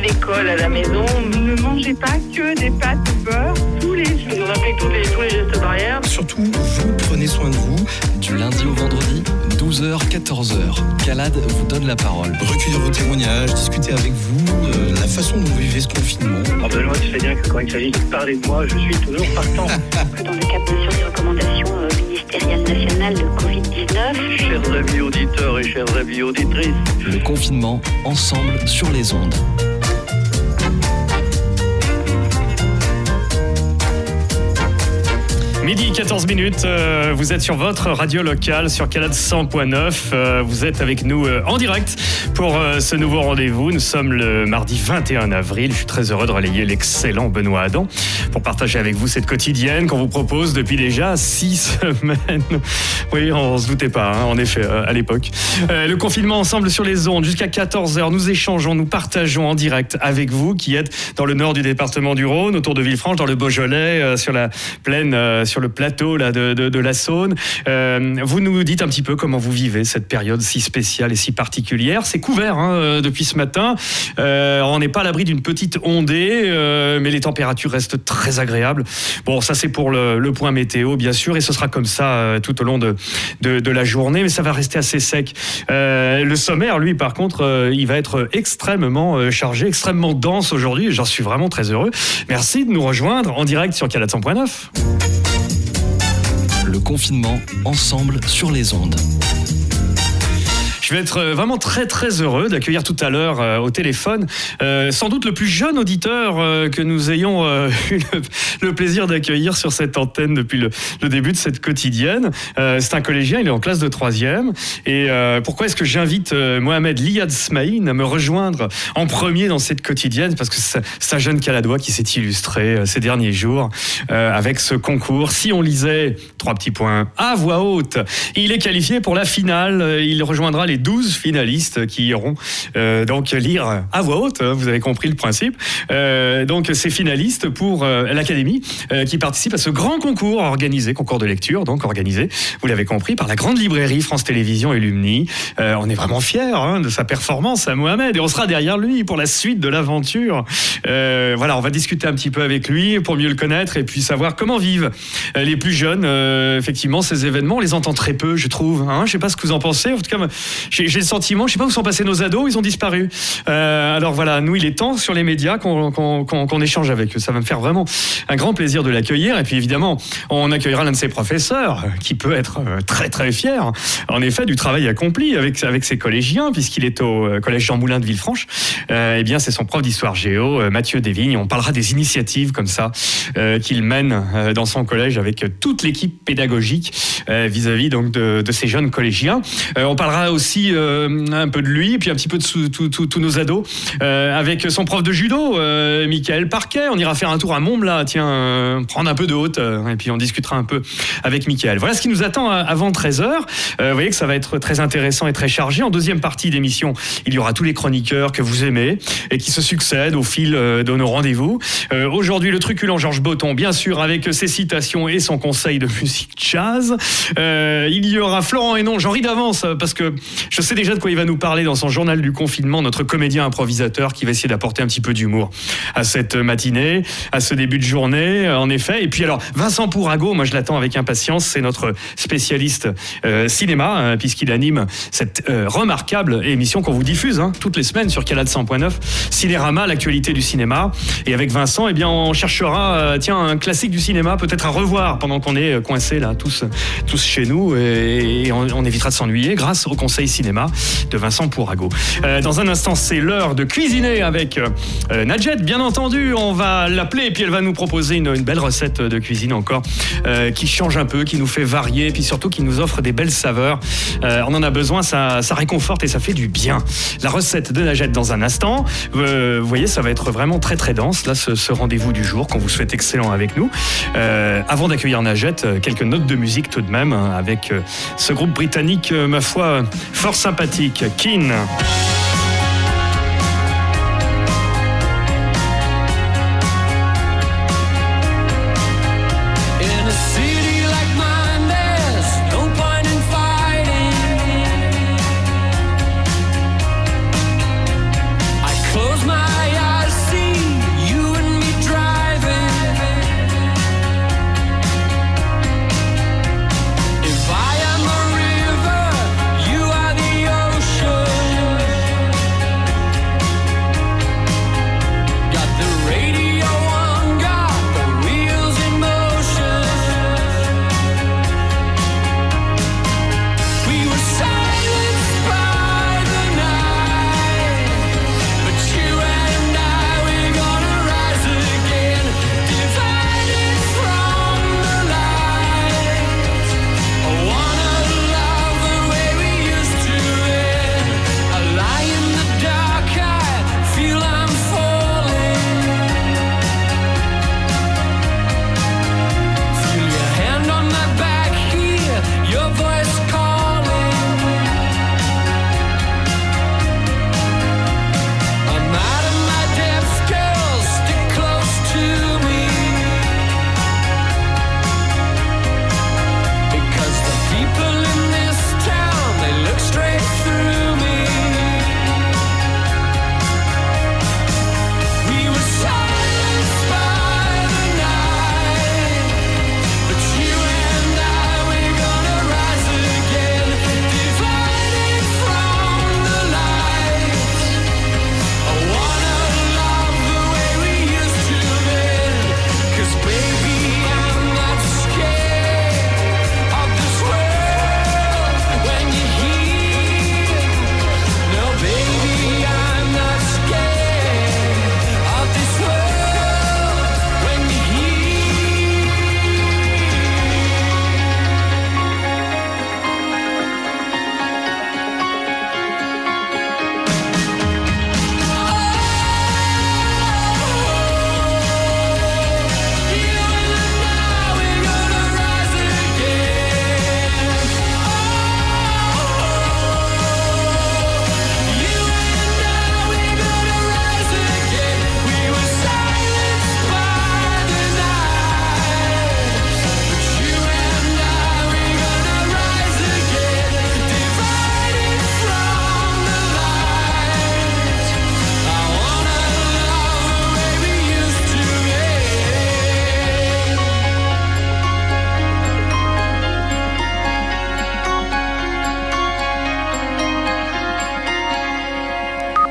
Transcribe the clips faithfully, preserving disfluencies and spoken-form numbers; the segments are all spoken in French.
d'école à la maison. Ne mangez pas que des pâtes au beurre tous les jours. Vous appliquez tous les, tous les gestes barrières. Surtout, vous prenez soin de vous. Du lundi au vendredi, douze heures quatorze heures. Calade vous donne la parole. Recueillir vos témoignages, discuter avec vous euh, la façon dont vous vivez ce confinement. Oh Benoît, tu sais bien que quand il s'agit de parler de moi, je suis toujours partant. Dans le cadre bien sûr des recommandations euh, ministérielles nationales de covid dix-neuf. Chers amis auditeurs et chères amis auditrices. Le confinement, ensemble sur les ondes. Midi quatorze minutes, euh, vous êtes sur votre radio locale sur Calade cent point neuf. Euh, vous êtes avec nous euh, en direct pour euh, ce nouveau rendez-vous. Nous sommes le mardi vingt et un avril. Je suis très heureux de relayer l'excellent Benoît Adam pour partager avec vous cette quotidienne qu'on vous propose depuis déjà six semaines. Oui, on se doutait pas, hein, en effet, euh, à l'époque. Euh, le confinement ensemble sur les ondes jusqu'à quatorze heures. Nous échangeons, nous partageons en direct avec vous qui êtes dans le nord du département du Rhône, autour de Villefranche, dans le Beaujolais, euh, sur la plaine, euh, sur le plateau là, de, de, de la Saône. Euh, vous nous dites un petit peu comment vous vivez cette période si spéciale et si particulière. C'est couvert hein, depuis ce matin. Euh, on n'est pas à l'abri d'une petite ondée, euh, mais les températures restent très agréables. Bon, ça c'est pour le, le point météo, bien sûr, et ce sera comme ça euh, tout au long de, de, de la journée, mais ça va rester assez sec. Euh, le sommaire, lui, par contre, euh, il va être extrêmement euh, chargé, extrêmement dense aujourd'hui. J'en suis vraiment très heureux. Merci de nous rejoindre en direct sur Calade cent point neuf. Le confinement, ensemble sur les ondes. Je vais être vraiment très très heureux d'accueillir tout à l'heure euh, au téléphone euh, sans doute le plus jeune auditeur euh, que nous ayons euh, eu le, le plaisir d'accueillir sur cette antenne depuis le, le début de cette quotidienne. Euh, c'est un collégien, il est en classe de troisième. Et euh, pourquoi est-ce que j'invite euh, Mohamed Liad Smaïn à me rejoindre en premier dans cette quotidienne? Parce que c'est, c'est un jeune Caladois qui s'est illustré euh, ces derniers jours euh, avec ce concours. Si on lisait, trois petits points, à voix haute, il est qualifié pour la finale. Il rejoindra les douze finalistes qui iront euh, donc lire à voix haute, hein, vous avez compris le principe. Euh, donc ces finalistes pour euh, l'Académie euh, qui participent à ce grand concours organisé, concours de lecture, donc organisé, vous l'avez compris, par la grande librairie France Télévisions et Lumni. Euh, on est vraiment fiers hein, de sa performance à Mohamed et on sera derrière lui pour la suite de l'aventure. Euh, voilà, on va discuter un petit peu avec lui pour mieux le connaître et puis savoir comment vivent euh, les plus jeunes. Euh, effectivement, ces événements, on les entend très peu, je trouve. Hein, je ne sais pas ce que vous en pensez. En tout cas, J'ai, j'ai le sentiment, je ne sais pas où sont passés nos ados, ils ont disparu. Euh, alors voilà, nous, il est temps sur les médias qu'on, qu'on, qu'on, qu'on échange avec eux. Ça va me faire vraiment un grand plaisir de l'accueillir. Et puis évidemment, on accueillera l'un de ses professeurs qui peut être très très fier, en effet, du travail accompli avec, avec ses collégiens, puisqu'il est au collège Jean Moulin de Villefranche. Euh, eh bien, c'est son prof d'histoire géo, Mathieu Desvignes. On parlera des initiatives comme ça euh, qu'il mène euh, dans son collège avec toute l'équipe pédagogique euh, vis-à-vis donc de, de ces jeunes collégiens. Euh, on parlera aussi euh, un peu de lui et puis un petit peu de tous nos ados euh, avec son prof de judo, euh, Michael Parquet. On ira faire un tour à Montblat, tiens, euh, prendre un peu de hauteur et puis on discutera un peu avec Michael. Voilà ce qui nous attend avant treize heures. Euh, vous voyez que ça va être très intéressant et très chargé. En deuxième partie d'émission, il y aura tous les chroniqueurs que vous aimez et qui se succèdent au fil de nos rendez-vous. Euh, aujourd'hui, le truculent Georges Botton, bien sûr, avec ses citations et son conseil de musique jazz. Euh, il y aura Florent Hénon, j'en ris d'avance parce que je sais déjà de quoi il va nous parler dans son journal du confinement, notre comédien improvisateur qui va essayer d'apporter un petit peu d'humour à cette matinée, à ce début de journée, en effet. Et puis alors, Vincent Pourrago, moi je l'attends avec impatience, c'est notre spécialiste euh, cinéma, hein, puisqu'il anime cette euh, remarquable émission qu'on vous diffuse hein, toutes les semaines sur Calade cent point neuf, Cinérama, l'actualité du cinéma. Et avec Vincent, eh bien, on cherchera euh, tiens, un classique du cinéma, peut-être à revoir pendant qu'on est coincés là, tous, tous chez nous, et, et on, on évitera de s'ennuyer grâce au conseil cinéma de Vincent Pourrago. Euh, dans un instant, c'est l'heure de cuisiner avec euh, Nadjet, bien entendu. On va l'appeler et puis elle va nous proposer une, une belle recette de cuisine encore euh, qui change un peu, qui nous fait varier et puis surtout qui nous offre des belles saveurs. Euh, on en a besoin, ça, ça réconforte et ça fait du bien. La recette de Nadjet dans un instant. Euh, vous voyez, ça va être vraiment très très dense, là, ce, ce rendez-vous du jour qu'on vous souhaite excellent avec nous. Euh, avant d'accueillir Nadjet, quelques notes de musique tout de même avec ce groupe britannique, ma foi, fort sympathique, Keane. Close my eyes.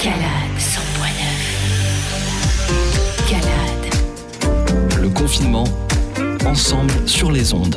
Calade cent neuf. Calade. Le confinement, ensemble sur les ondes.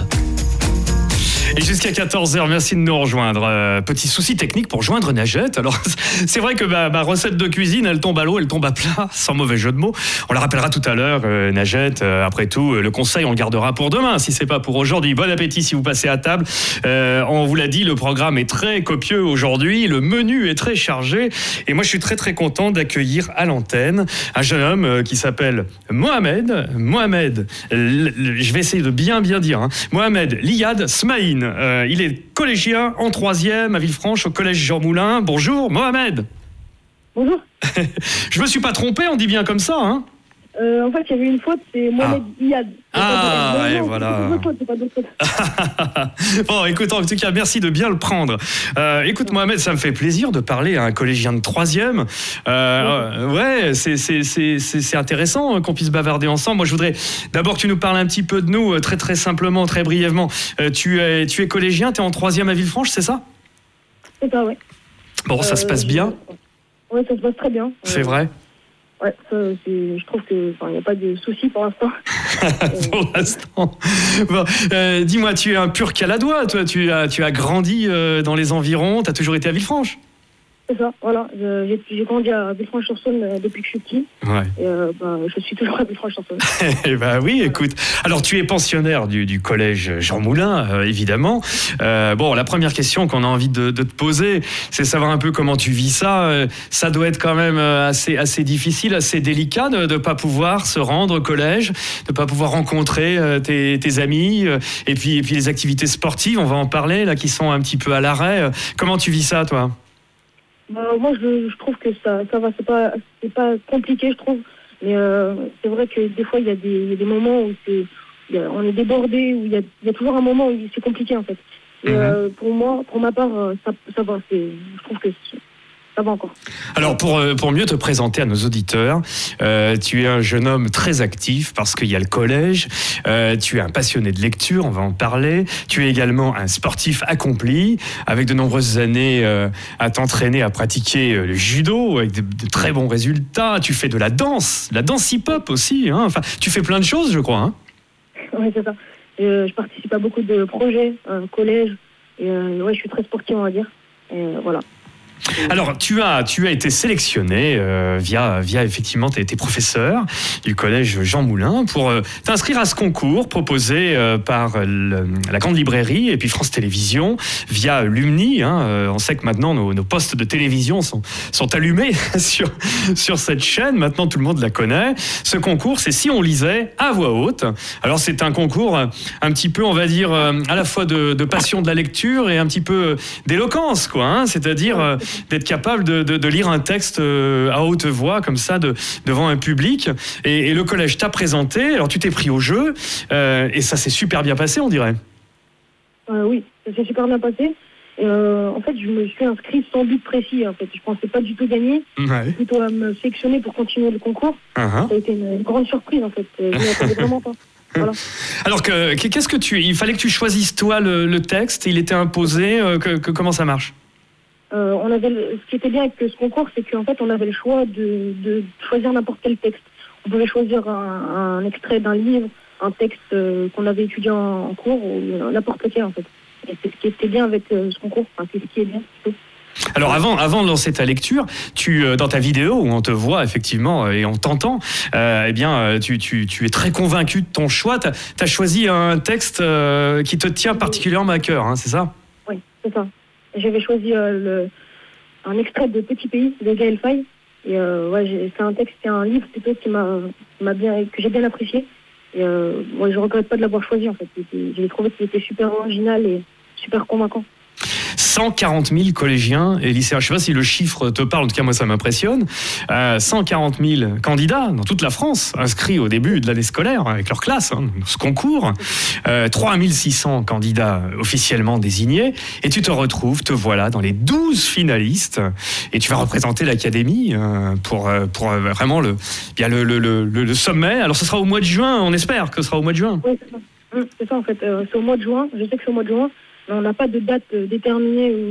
Et jusqu'à quatorze heures, merci de nous rejoindre. Euh, petit souci technique pour joindre Najette. Alors, c'est vrai que ma, ma recette de cuisine, elle tombe à l'eau, elle tombe à plat, sans mauvais jeu de mots. On la rappellera tout à l'heure, euh, Najette. Euh, après tout, euh, le conseil, on le gardera pour demain, si c'est pas pour aujourd'hui. Bon appétit si vous passez à table. Euh, on vous l'a dit, le programme est très copieux aujourd'hui. Le menu est très chargé. Et moi, je suis très, très content d'accueillir à l'antenne un jeune homme euh, qui s'appelle Mohamed. Mohamed, l- l- je vais essayer de bien, bien dire. Hein. Mohamed Liad Smaïn. Euh, il est collégien en troisième à Villefranche au collège Jean Moulin. Bonjour Mohamed. Bonjour. Je me suis pas trompé, on dit bien comme ça, hein? Euh, en fait, il y avait une faute, c'est Mohamed Ah. Iyad. Ah, ouais, et voilà. C'est pas d'autre faute, c'est pas d'autre faute. Bon, écoute, en tout cas, merci de bien le prendre. Euh, écoute, Mohamed, ça me fait plaisir de parler à un collégien de troisième. Euh, ouais, c'est, c'est, c'est, c'est, c'est intéressant qu'on puisse bavarder ensemble. Moi, je voudrais d'abord que tu nous parles un petit peu de nous, très très simplement, très brièvement. Euh, tu es, tu es collégien, tu es en troisième à Villefranche, c'est ça? C'est ça, ouais. Bon, ça Euh, se passe bien? Ouais, ça se passe très bien. C'est Euh, vrai? Ouais, ça, c'est, je trouve que, enfin, il n'y a pas de soucis pour l'instant. Pour l'instant. Bon, euh, dis-moi, tu es un pur caladois, toi. Tu as, tu as grandi euh, dans les environs. Tu as toujours été à Villefranche. C'est ça, voilà. Je- J'ai, j'ai grandi à Villefranche-sur-Saône euh, depuis que je suis petit. Ouais. Et euh, bah, je suis toujours à Villefranche-sur-Saône. Eh ben oui, écoute. Alors, tu es pensionnaire du, du collège Jean Moulin, euh, évidemment. Euh, bon, la première question qu'on a envie de, de te poser, c'est savoir un peu comment tu vis ça. Euh, ça doit être quand même euh, assez, assez difficile, assez délicat de ne pas pouvoir se rendre au collège, de ne pas pouvoir rencontrer euh, tes, tes amis, euh, et puis, et puis les activités sportives, on va en parler, là, qui sont un petit peu à l'arrêt. Euh, Comment tu vis ça, toi? Bah, moi, je, je trouve que ça, ça va, c'est pas, c'est pas compliqué, je trouve. Mais euh, c'est vrai que des fois, il y a des, il y a des moments où c'est, il y a- on est débordé, où il y a, il y a toujours un moment où c'est compliqué, en fait. Et Mhm. euh, pour moi, pour ma part, euh, ça, ça va. C'est, je trouve que c'est- ça va encore. Alors, pour, euh, pour mieux te présenter à nos auditeurs, euh, tu es un jeune homme très actif parce qu'il y a le collège, euh, tu es un passionné de lecture, on va en parler, tu es également un sportif accompli, avec de nombreuses années euh, à t'entraîner, à pratiquer euh, le judo, avec de, de très bons résultats, tu fais de la danse, la danse hip-hop aussi, hein. Enfin, tu fais plein de choses, je crois. Hein. Ouais, c'est ça. Je, je participe à beaucoup de projets, euh, collège. Et euh, ouais, je suis très sportive, on va dire. Et euh, voilà. Alors, tu as, tu as été sélectionné euh, via, via effectivement tes, tes professeurs du collège Jean Moulin pour euh, t'inscrire à ce concours proposé euh, par le- la Grande Librairie et puis France Télévisions via Lumni. Hein, euh, on sait que maintenant nos, nos postes de télévision sont, sont allumés sur, sur cette chaîne. Maintenant, tout le monde la connaît. Ce concours, c'est Si on lisait à voix haute. Alors, c'est un concours euh, un petit peu, on va dire, euh, à la fois de, de passion de la lecture et un petit peu euh, d'éloquence, quoi. Hein, c'est-à-dire euh, d'être capable de, de, de lire un texte euh, à haute voix, comme ça, de, devant un public. Et, et le collège t'a présenté, alors tu t'es pris au jeu, euh, et ça s'est super bien passé, on dirait. Euh, oui, ça s'est super bien passé. Et, euh, en fait, je me suis inscrite sans but précis. En fait, je pensais pas du tout gagner, Ouais. plutôt à me sélectionner pour continuer le concours. Uh-huh. Ça a été une, une grande surprise, en fait. Je m'y attendais vraiment pas. Voilà. Alors, que, qu'est-ce que tu... Il fallait que tu choisisses, toi, le, le texte, il était imposé, euh, que, que- comment ça marche? Euh, on avait le- ce qui était bien avec ce concours, c'est qu'en fait, on avait le choix de, de choisir n'importe quel texte. On pouvait choisir un, un extrait d'un livre, un texte euh, qu'on avait étudié en, en cours, ou n'importe lequel, en fait. Et c'est ce qui était bien avec euh, ce concours. Enfin, c'est ce qui est bien, plutôt. Alors avant, avant de lancer ta lecture, tu, euh, dans ta vidéo où on te voit effectivement euh, et on t'entend, euh, eh bien euh, tu, tu, tu es très convaincu de ton choix. Tu as choisi un texte euh, qui te tient particulièrement à cœur, hein, c'est ça? Oui, c'est ça. J'avais choisi euh, le, un extrait de Petit Pays de Gaël Faye. Et euh, ouais, j'ai- c'est un texte, c'est un livre plutôt qui m'a, qui m'a bien, que j'ai bien apprécié. Et euh, ouais, je regrette pas de l'avoir choisi en fait. C'était- J'ai trouvé qu'il était super original et super convaincant. cent quarante mille collégiens et lycéens. Je ne sais pas si le chiffre te parle, en tout cas moi ça m'impressionne. Euh, cent quarante mille candidats dans toute la France inscrits au début de l'année scolaire avec leur classe, hein, ce concours. Euh, trois mille six cents candidats officiellement désignés. Et tu te retrouves, te voilà dans les douze finalistes. Et tu vas représenter l'académie euh, pour, euh, pour euh, vraiment le, bien le, le, le, le sommet. Alors ce sera au mois de juin, on espère que ce sera au mois de juin. Oui, c'est ça. Hum, c'est ça en fait. Euh, c'est au mois de juin. Je sais que c'est au mois de juin. Mais on n'a pas de date euh, déterminée où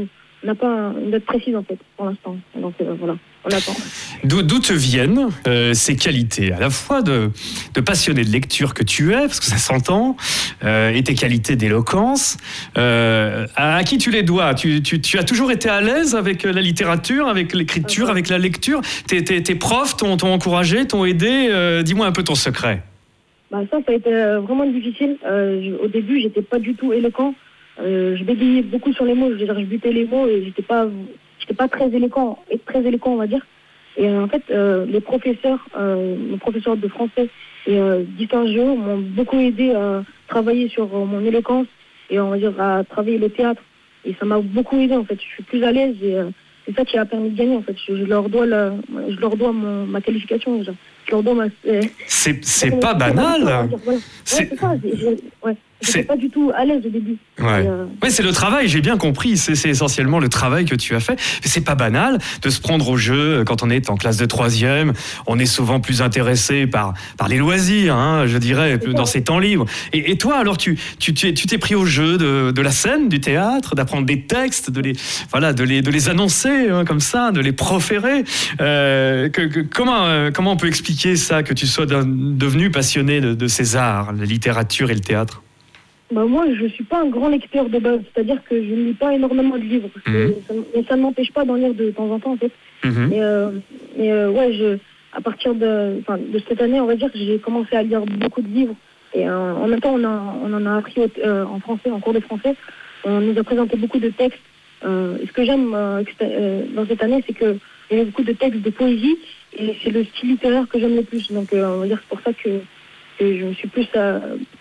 on n'a pas une date précise en fait pour l'instant. Donc euh, voilà, on attend. D'où, d'où te viennent euh, ces qualités, à la fois de, de passionné de lecture que tu es, parce que ça s'entend, euh, et tes qualités d'éloquence. Euh, à, à qui tu les dois ? tu, tu, tu as toujours été à l'aise avec la littérature, avec l'écriture, okay. avec la lecture ? Tes, tes, tes profs t'ont, t'ont encouragé, t'ont aidé ? euh, Dis-moi un peu ton secret. Bah ça, ça a été vraiment difficile. Euh, je, au début, j'étais pas du tout éloquent. Euh, je bégayais beaucoup sur les mots. Je veux dire, je butais les mots et j'étais pas, j'étais pas très éloquent, très éloquent, on va dire. Et euh, en fait, euh, les professeurs, euh, les professeurs de français et euh, d'histoire géo m'ont beaucoup aidé à travailler sur euh, mon éloquence et on va dire à travailler le théâtre. Et ça m'a beaucoup aidé en fait. Je suis plus à l'aise et euh, c'est ça qui a permis de gagner en fait. Je, je leur dois la, je leur dois mon, ma qualification déjà. Je leur dois ma. Euh, c'est c'est pas banal. Voilà. Ouais, c'est, c'est ça. J'ai, j'ai, ouais. J'étais pas du tout à l'aise au début. Ouais. Et euh... ouais, c'est le travail, j'ai bien compris. C'est, c'est essentiellement le travail que tu as fait. Mais c'est pas banal de se prendre au jeu quand on est en classe de troisième. On est souvent plus intéressé par, par les loisirs, hein, je dirais, dans ses temps libres. Et, et toi, alors, tu, tu, tu, tu t'es pris au jeu de, de la scène, du théâtre, d'apprendre des textes, de les, voilà, de les, de les annoncer hein, comme ça, de les proférer. Euh, que, que, comment, euh, comment on peut expliquer ça, que tu sois devenu passionné de, de ces arts, la littérature et le théâtre ? Bah moi, je ne suis pas un grand lecteur de base, c'est-à-dire que je ne lis pas énormément de livres. Mmh. Ça, mais ça ne m'empêche pas d'en lire de temps en temps, en fait. Mmh. Mais, euh, mais euh, ouais, je, à partir de, de cette année, on va dire que j'ai commencé à lire beaucoup de livres. Et euh, en même temps, on, a, on en a appris euh, en français, en cours de français. On nous a présenté beaucoup de textes. Euh, et ce que j'aime euh, dans cette année, c'est qu'il y a beaucoup de textes de poésie. Et c'est le style littéraire que j'aime le plus. Donc, euh, on va dire que c'est pour ça que, que je me suis plus... à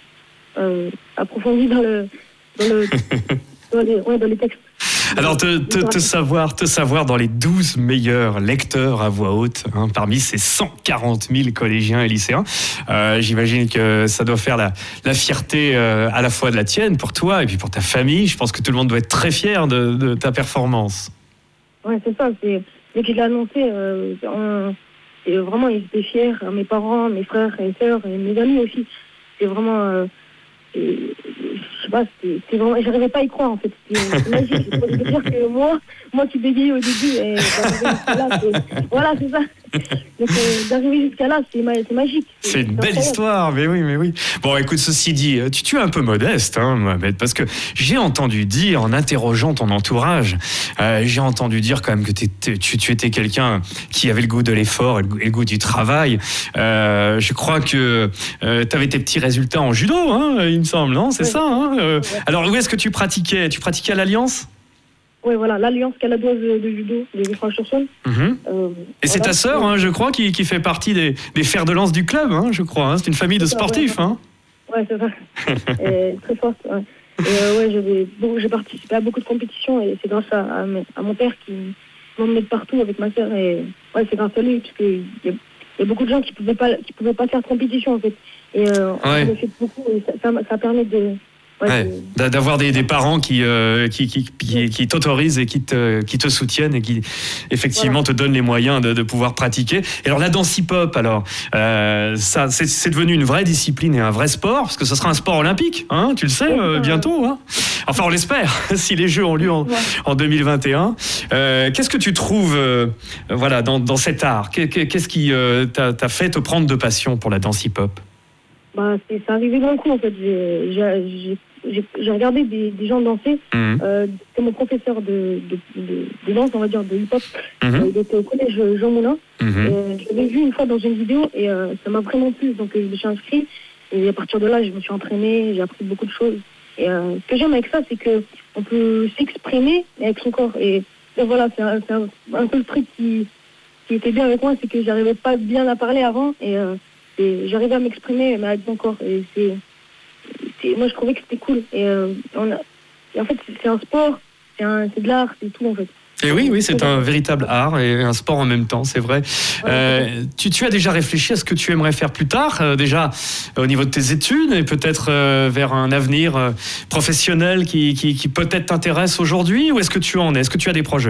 Euh, approfondi dans le dans le dans les, ouais, dans les textes. Alors te, te, te savoir te savoir dans les douze meilleurs lecteurs à voix haute hein, parmi ces cent quarante mille collégiens et lycéens, euh, j'imagine que ça doit faire la la fierté euh, à la fois de la tienne pour toi et puis pour ta famille. Je pense que tout le monde doit être très fier de, de ta performance. Ouais, c'est ça. C'est dès que je l'ai annoncé, euh, on, et vraiment ils étaient fiers. Mes parents, mes frères et sœurs et mes amis aussi. C'est vraiment euh, Et, je sais pas, c'est, c'est vraiment, j'arrivais pas à y croire en fait. C'est, c'est magique. Je peux dire que moi, moi qui bégayais au début, et d'arriver jusqu'à là, c'est, voilà, c'est ça. Donc euh, d'arriver jusqu'à là, c'est, c'est magique. C'est, c'est une belle histoire, mais oui, mais oui. Bon, écoute, ceci dit, tu, tu es un peu modeste, hein, Mohamed, parce que j'ai entendu dire, en interrogeant ton entourage, euh, j'ai entendu dire quand même que tu, tu étais quelqu'un qui avait le goût de l'effort et le, et le goût du travail. Euh, je crois que euh, tu avais tes petits résultats en judo, hein, il me semble, non ? C'est oui. ça, hein euh, ouais. Alors, où est-ce que tu pratiquais ? Tu pratiquais à l'Alliance ? Oui, voilà, l'Alliance caladoise de, de judo de Villefranche-sur-Saône. Mmh. Euh, Et c'est voilà. ta sœur, hein, je crois, qui, qui fait partie des, des fers de lance du club, hein, je crois. Hein. C'est une famille de sportifs. Oui, hein. ouais, c'est ça. Et, très forte. Ouais. Et euh, ouais, j'avais, bon, j'ai participé à beaucoup de compétitions et c'est grâce à, à, à mon père qui m'emmenait de partout avec ma sœur. Et ouais, c'est grâce à lui, parce qu'il y, y a beaucoup de gens qui ne pouvaient pas, qui pouvaient pas faire de compétition, en fait. Et euh, ouais. on a fait beaucoup et ça, ça, ça permet de... Ouais, ouais, d'avoir des, des parents qui, euh, qui, qui, qui, qui t'autorisent et qui te, qui te soutiennent et qui effectivement voilà. te donnent les moyens de, de pouvoir pratiquer. Et alors la danse hip-hop, alors, euh, ça, c'est, c'est devenu une vraie discipline et un vrai sport, parce que ce sera un sport olympique, hein, tu le sais, euh, bientôt. Hein. Enfin, on l'espère, si les Jeux ont lieu en, ouais. en deux mille vingt et un. Euh, qu'est-ce que tu trouves euh, voilà, dans, dans cet art ? Qu'est-ce qui euh, t'a, t'a fait te prendre de passion pour la danse hip-hop ? Bah, c'est, c'est arrivé d'un coup en fait. J'ai, j'ai, j'ai, j'ai regardé des, des gens danser. Mmh. Euh, c'est mon professeur de, de, de, de danse, on va dire, de hip-hop. Mmh. Euh, il était au collège Jean Moulin. Mmh. Euh, je l'avais vu une fois dans une vidéo et euh, ça m'a vraiment plu. Donc je me suis inscrit et à partir de là, je me suis entraînée, j'ai appris beaucoup de choses. Et euh, ce que j'aime avec ça, c'est que on peut s'exprimer avec son corps. Et, et voilà, c'est, un, c'est un, un peu le truc qui, qui était bien avec moi, c'est que j'arrivais pas bien à parler avant et euh, Et j'arrivais à m'exprimer, mais avec mon corps. Et c'est, c'est, moi, je trouvais que c'était cool. Et, euh, on a, et en fait, c'est un sport, c'est, un, c'est de l'art, c'est tout, en fait. Et oui, oui, c'est un véritable art et un sport en même temps, c'est vrai. Ouais, euh, tu, tu as déjà réfléchi à ce que tu aimerais faire plus tard, euh, déjà euh, au niveau de tes études et peut-être euh, vers un avenir euh, professionnel qui, qui, qui peut-être t'intéresse aujourd'hui, ou est-ce que tu en es ? Est-ce que tu as des projets ?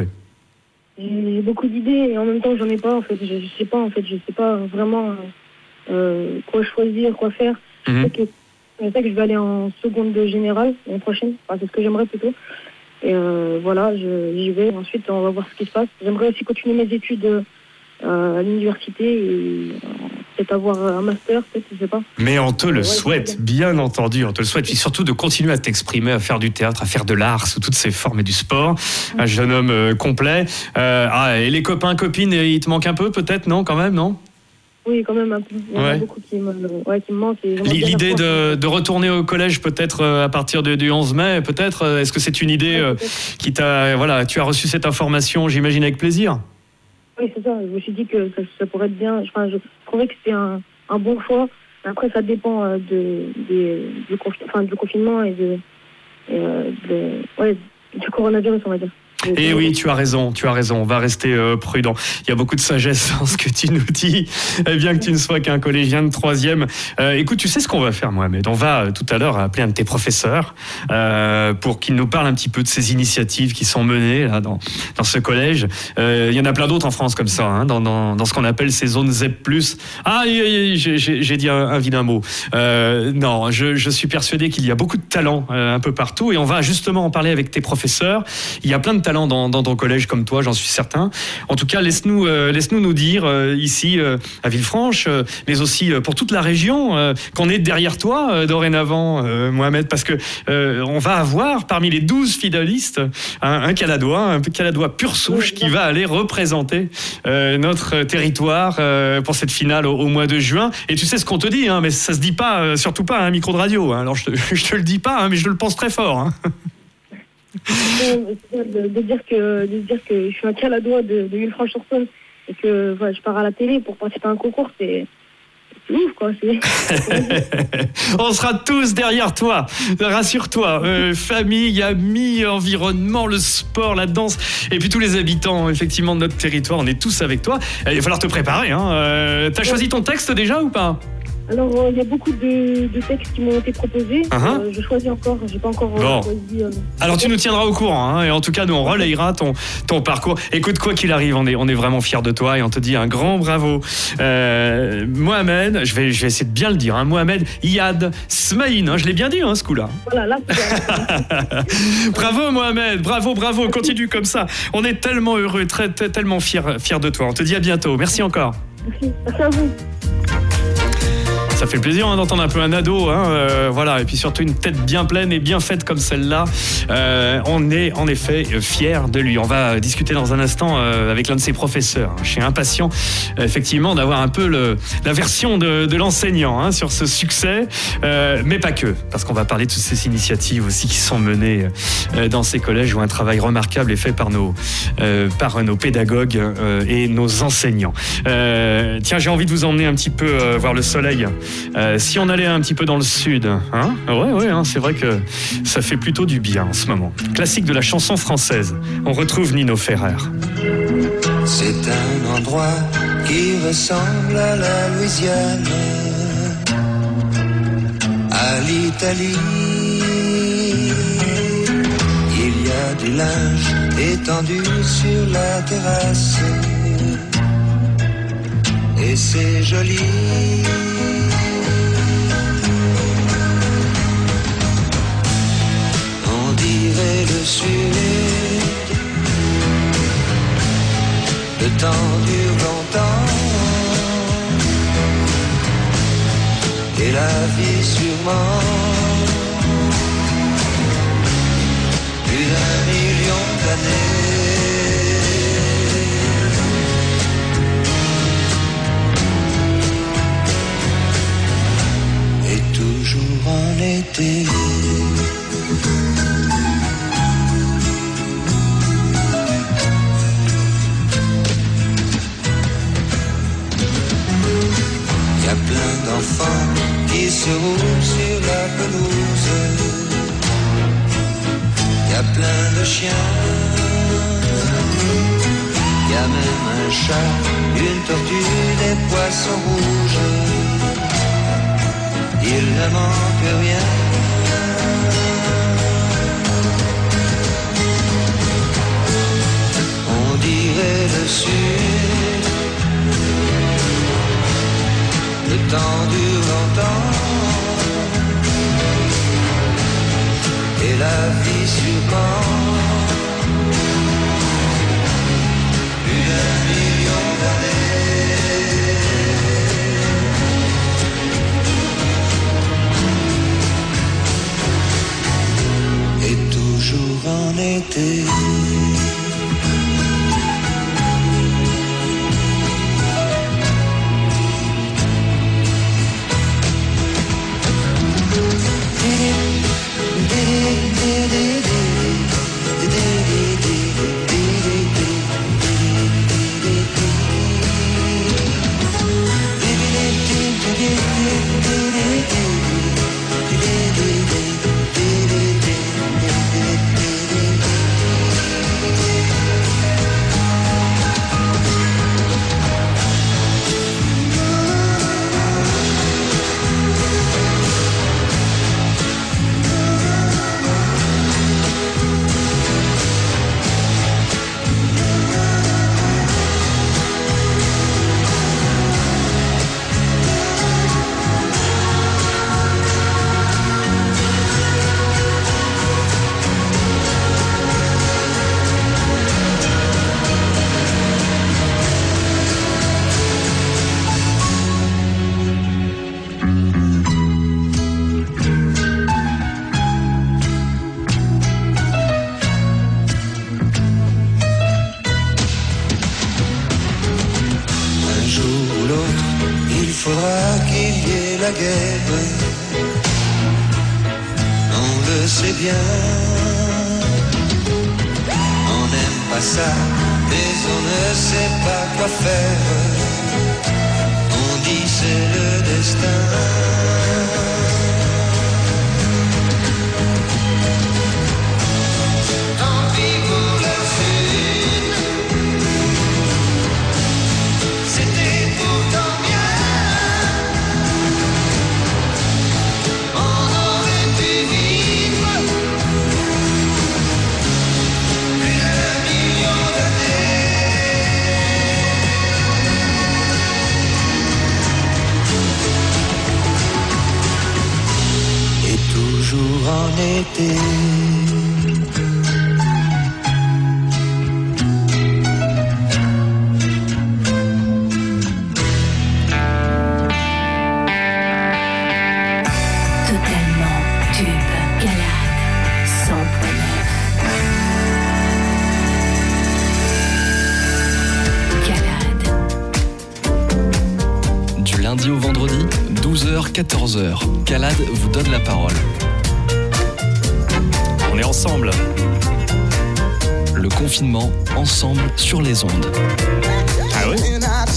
J'ai beaucoup d'idées et en même temps, j'en ai pas, en fait. Je, je sais pas, en fait, je sais pas vraiment... Euh... Euh, quoi choisir, quoi faire. Mmh. C'est, que, c'est ça que je vais aller en seconde générale l'année prochaine. Enfin, c'est ce que j'aimerais plutôt. Et euh, voilà, je, j'y vais. Ensuite, on va voir ce qui se passe. J'aimerais aussi continuer mes études euh, à l'université et euh, peut-être avoir un master, peut-être, je sais pas. Mais on te le Ouais, souhaite, bien entendu, on te le souhaite. Puis surtout de continuer à t'exprimer, à faire du théâtre, à faire de l'art sous toutes ses formes et du sport. Un jeune homme euh, complet. Euh, ah, et les copains, copines, ils te manquent un peu peut-être, non, quand même, non ? Oui, quand même un peu. Il y en a Ouais. beaucoup qui me, ouais, qui me manquent. Et j'aimerais bien L'idée apprendre. de, de retourner au collège peut-être euh, à partir de- du onze mai, peut-être, euh, est-ce que c'est une idée euh, qui t'a, voilà, tu as reçu cette information, j'imagine, avec plaisir ? Oui, c'est ça. Je me suis dit que ça, ça pourrait être bien. Enfin, je trouvais que c'était un, un bon choix. Après, ça dépend euh, de, des- du, confi- enfin, du confinement et, de, et euh, de- ouais, du coronavirus, on va dire. Et oui, tu as raison, tu as raison, on va rester euh, prudent. Il y a beaucoup de sagesse dans ce que tu nous dis, eh bien que tu ne sois qu'un collégien de troisième. Euh, écoute, tu sais ce qu'on va faire, Mohamed ? On va euh, tout à l'heure appeler un de tes professeurs euh, pour qu'il nous parle un petit peu de ces initiatives qui sont menées là, dans, dans ce collège. Euh, il y en a plein d'autres en France comme ça, hein, dans, dans, dans ce qu'on appelle ces zones Z plus. Ah, j'ai, j'ai, j'ai dit un, un vilain mot. Euh, non, je, je suis persuadé qu'il y a beaucoup de talents euh, un peu partout et on va justement en parler avec tes professeurs. Il y a plein de talents dans, dans ton collège comme toi, j'en suis certain. En tout cas, laisse-nous, euh, laisse-nous nous dire euh, ici euh, à Villefranche, euh, mais aussi euh, pour toute la région, euh, qu'on est derrière toi euh, dorénavant, euh, Mohamed, parce que euh, on va avoir parmi les douze finalistes un, un Caladois, un Caladois pur souche qui va aller représenter euh, notre territoire euh, pour cette finale au, au mois de juin. Et tu sais ce qu'on te dit, hein, mais ça se dit pas, euh, surtout pas à un micro de radio. Hein. Alors je te, je te le dis pas, hein, mais je le pense très fort. Hein. De, de dire que, de dire que je suis un Caladois de, de Villefranche-sur-Saône et que ouais, je pars à la télé pour participer à un concours, c'est, c'est ouf, quoi. C'est... On sera tous derrière toi, rassure-toi. Euh, famille, amis, environnement, le sport, la danse, et puis tous les habitants effectivement de notre territoire, on est tous avec toi. Il va falloir te préparer. Hein. Euh, t'as choisi ton texte déjà ou pas ? Alors, il euh, y a beaucoup de, de textes qui m'ont été proposés. Uh-huh. Euh, je choisis encore, j'ai pas encore euh, Bon. choisi. Euh, Alors tu nous tiendras au courant, hein, et en tout cas nous on relayera ton, ton parcours. Écoute, quoi qu'il arrive, on est, on est vraiment fiers de toi et on te dit un grand bravo. Euh, Mohamed, je vais, je vais essayer de bien le dire, hein, Mohamed Iyad Smaïn, hein, je l'ai bien dit hein, ce coup-là. Voilà, là, c'est Bravo Mohamed, bravo, bravo, continue comme ça. On est tellement heureux, très, très, tellement fiers, fiers de toi. On te dit à bientôt, merci encore. Merci, merci à vous. Ça fait plaisir hein, d'entendre un peu un ado, hein, euh, voilà, et puis surtout une tête bien pleine et bien faite comme celle-là. Euh, on est en effet fiers de lui. On va discuter dans un instant euh, avec l'un de ses professeurs. Je suis impatient, effectivement, d'avoir un peu le, la version de, de l'enseignant hein, sur ce succès, euh, mais pas que, parce qu'on va parler de toutes ces initiatives aussi qui sont menées euh, dans ces collèges où un travail remarquable est fait par nos, euh, par nos pédagogues euh, et nos enseignants. Euh, tiens, j'ai envie de vous emmener un petit peu euh, voir le soleil. Euh, si on allait un petit peu dans le sud, hein, ouais, ouais, hein, c'est vrai que ça fait plutôt du bien en ce moment. Classique de la chanson française, on retrouve Nino Ferrer. C'est un endroit qui ressemble à la Louisiane, à l'Italie. Il y a du linge étendu sur la terrasse, et c'est joli. On dirait le sud, le temps dure longtemps, et la vie sûrement plus d'un million d'années, et toujours en été. Y a plein d'enfants qui se roulent sur la pelouse. Y a plein de chiens. Y a même un chat, une tortue, des poissons rouges. Il ne manque rien. On dirait le sud. Le temps dure longtemps, et la vie sûrement faudra qu'il y ait la guerre. On le sait bien. On n'aime pas ça, mais on ne sait pas quoi faire. On dit c'est le destin. Tant pis pour la Chine. C'était pourtant bien. On aurait pu vivre plus d'un million d'années. Et toujours en été. Totalement tube, Galade, cent neuf. Galade. Du lundi au vendredi, douze heures quatorze heures. Galade vous donne la parole. On est ensemble. Le confinement, ensemble sur les ondes. Ah oui.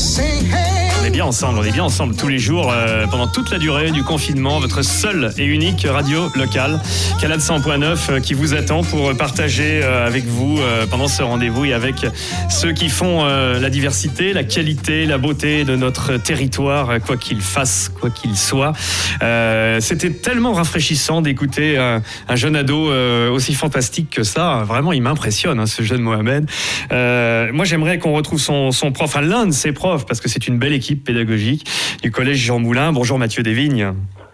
On est bien ensemble, on est bien ensemble tous les jours, euh, pendant toute la durée du confinement, votre seule et unique radio locale, Galade cent neuf, euh, qui vous attend pour partager euh, avec vous euh, pendant ce rendez-vous et avec ceux qui font euh, la diversité, la qualité, la beauté de notre territoire, euh, quoi qu'il fasse, quoi qu'il soit. Euh, c'était tellement rafraîchissant d'écouter euh, un jeune ado euh, aussi fantastique que ça. Vraiment, il m'impressionne, hein, ce jeune Mohamed. Euh, moi, j'aimerais qu'on retrouve son, son prof, enfin l'un de ses profs, parce que c'est une belle équipe pédagogique du collège Jean Moulin. Bonjour Mathieu Desvignes.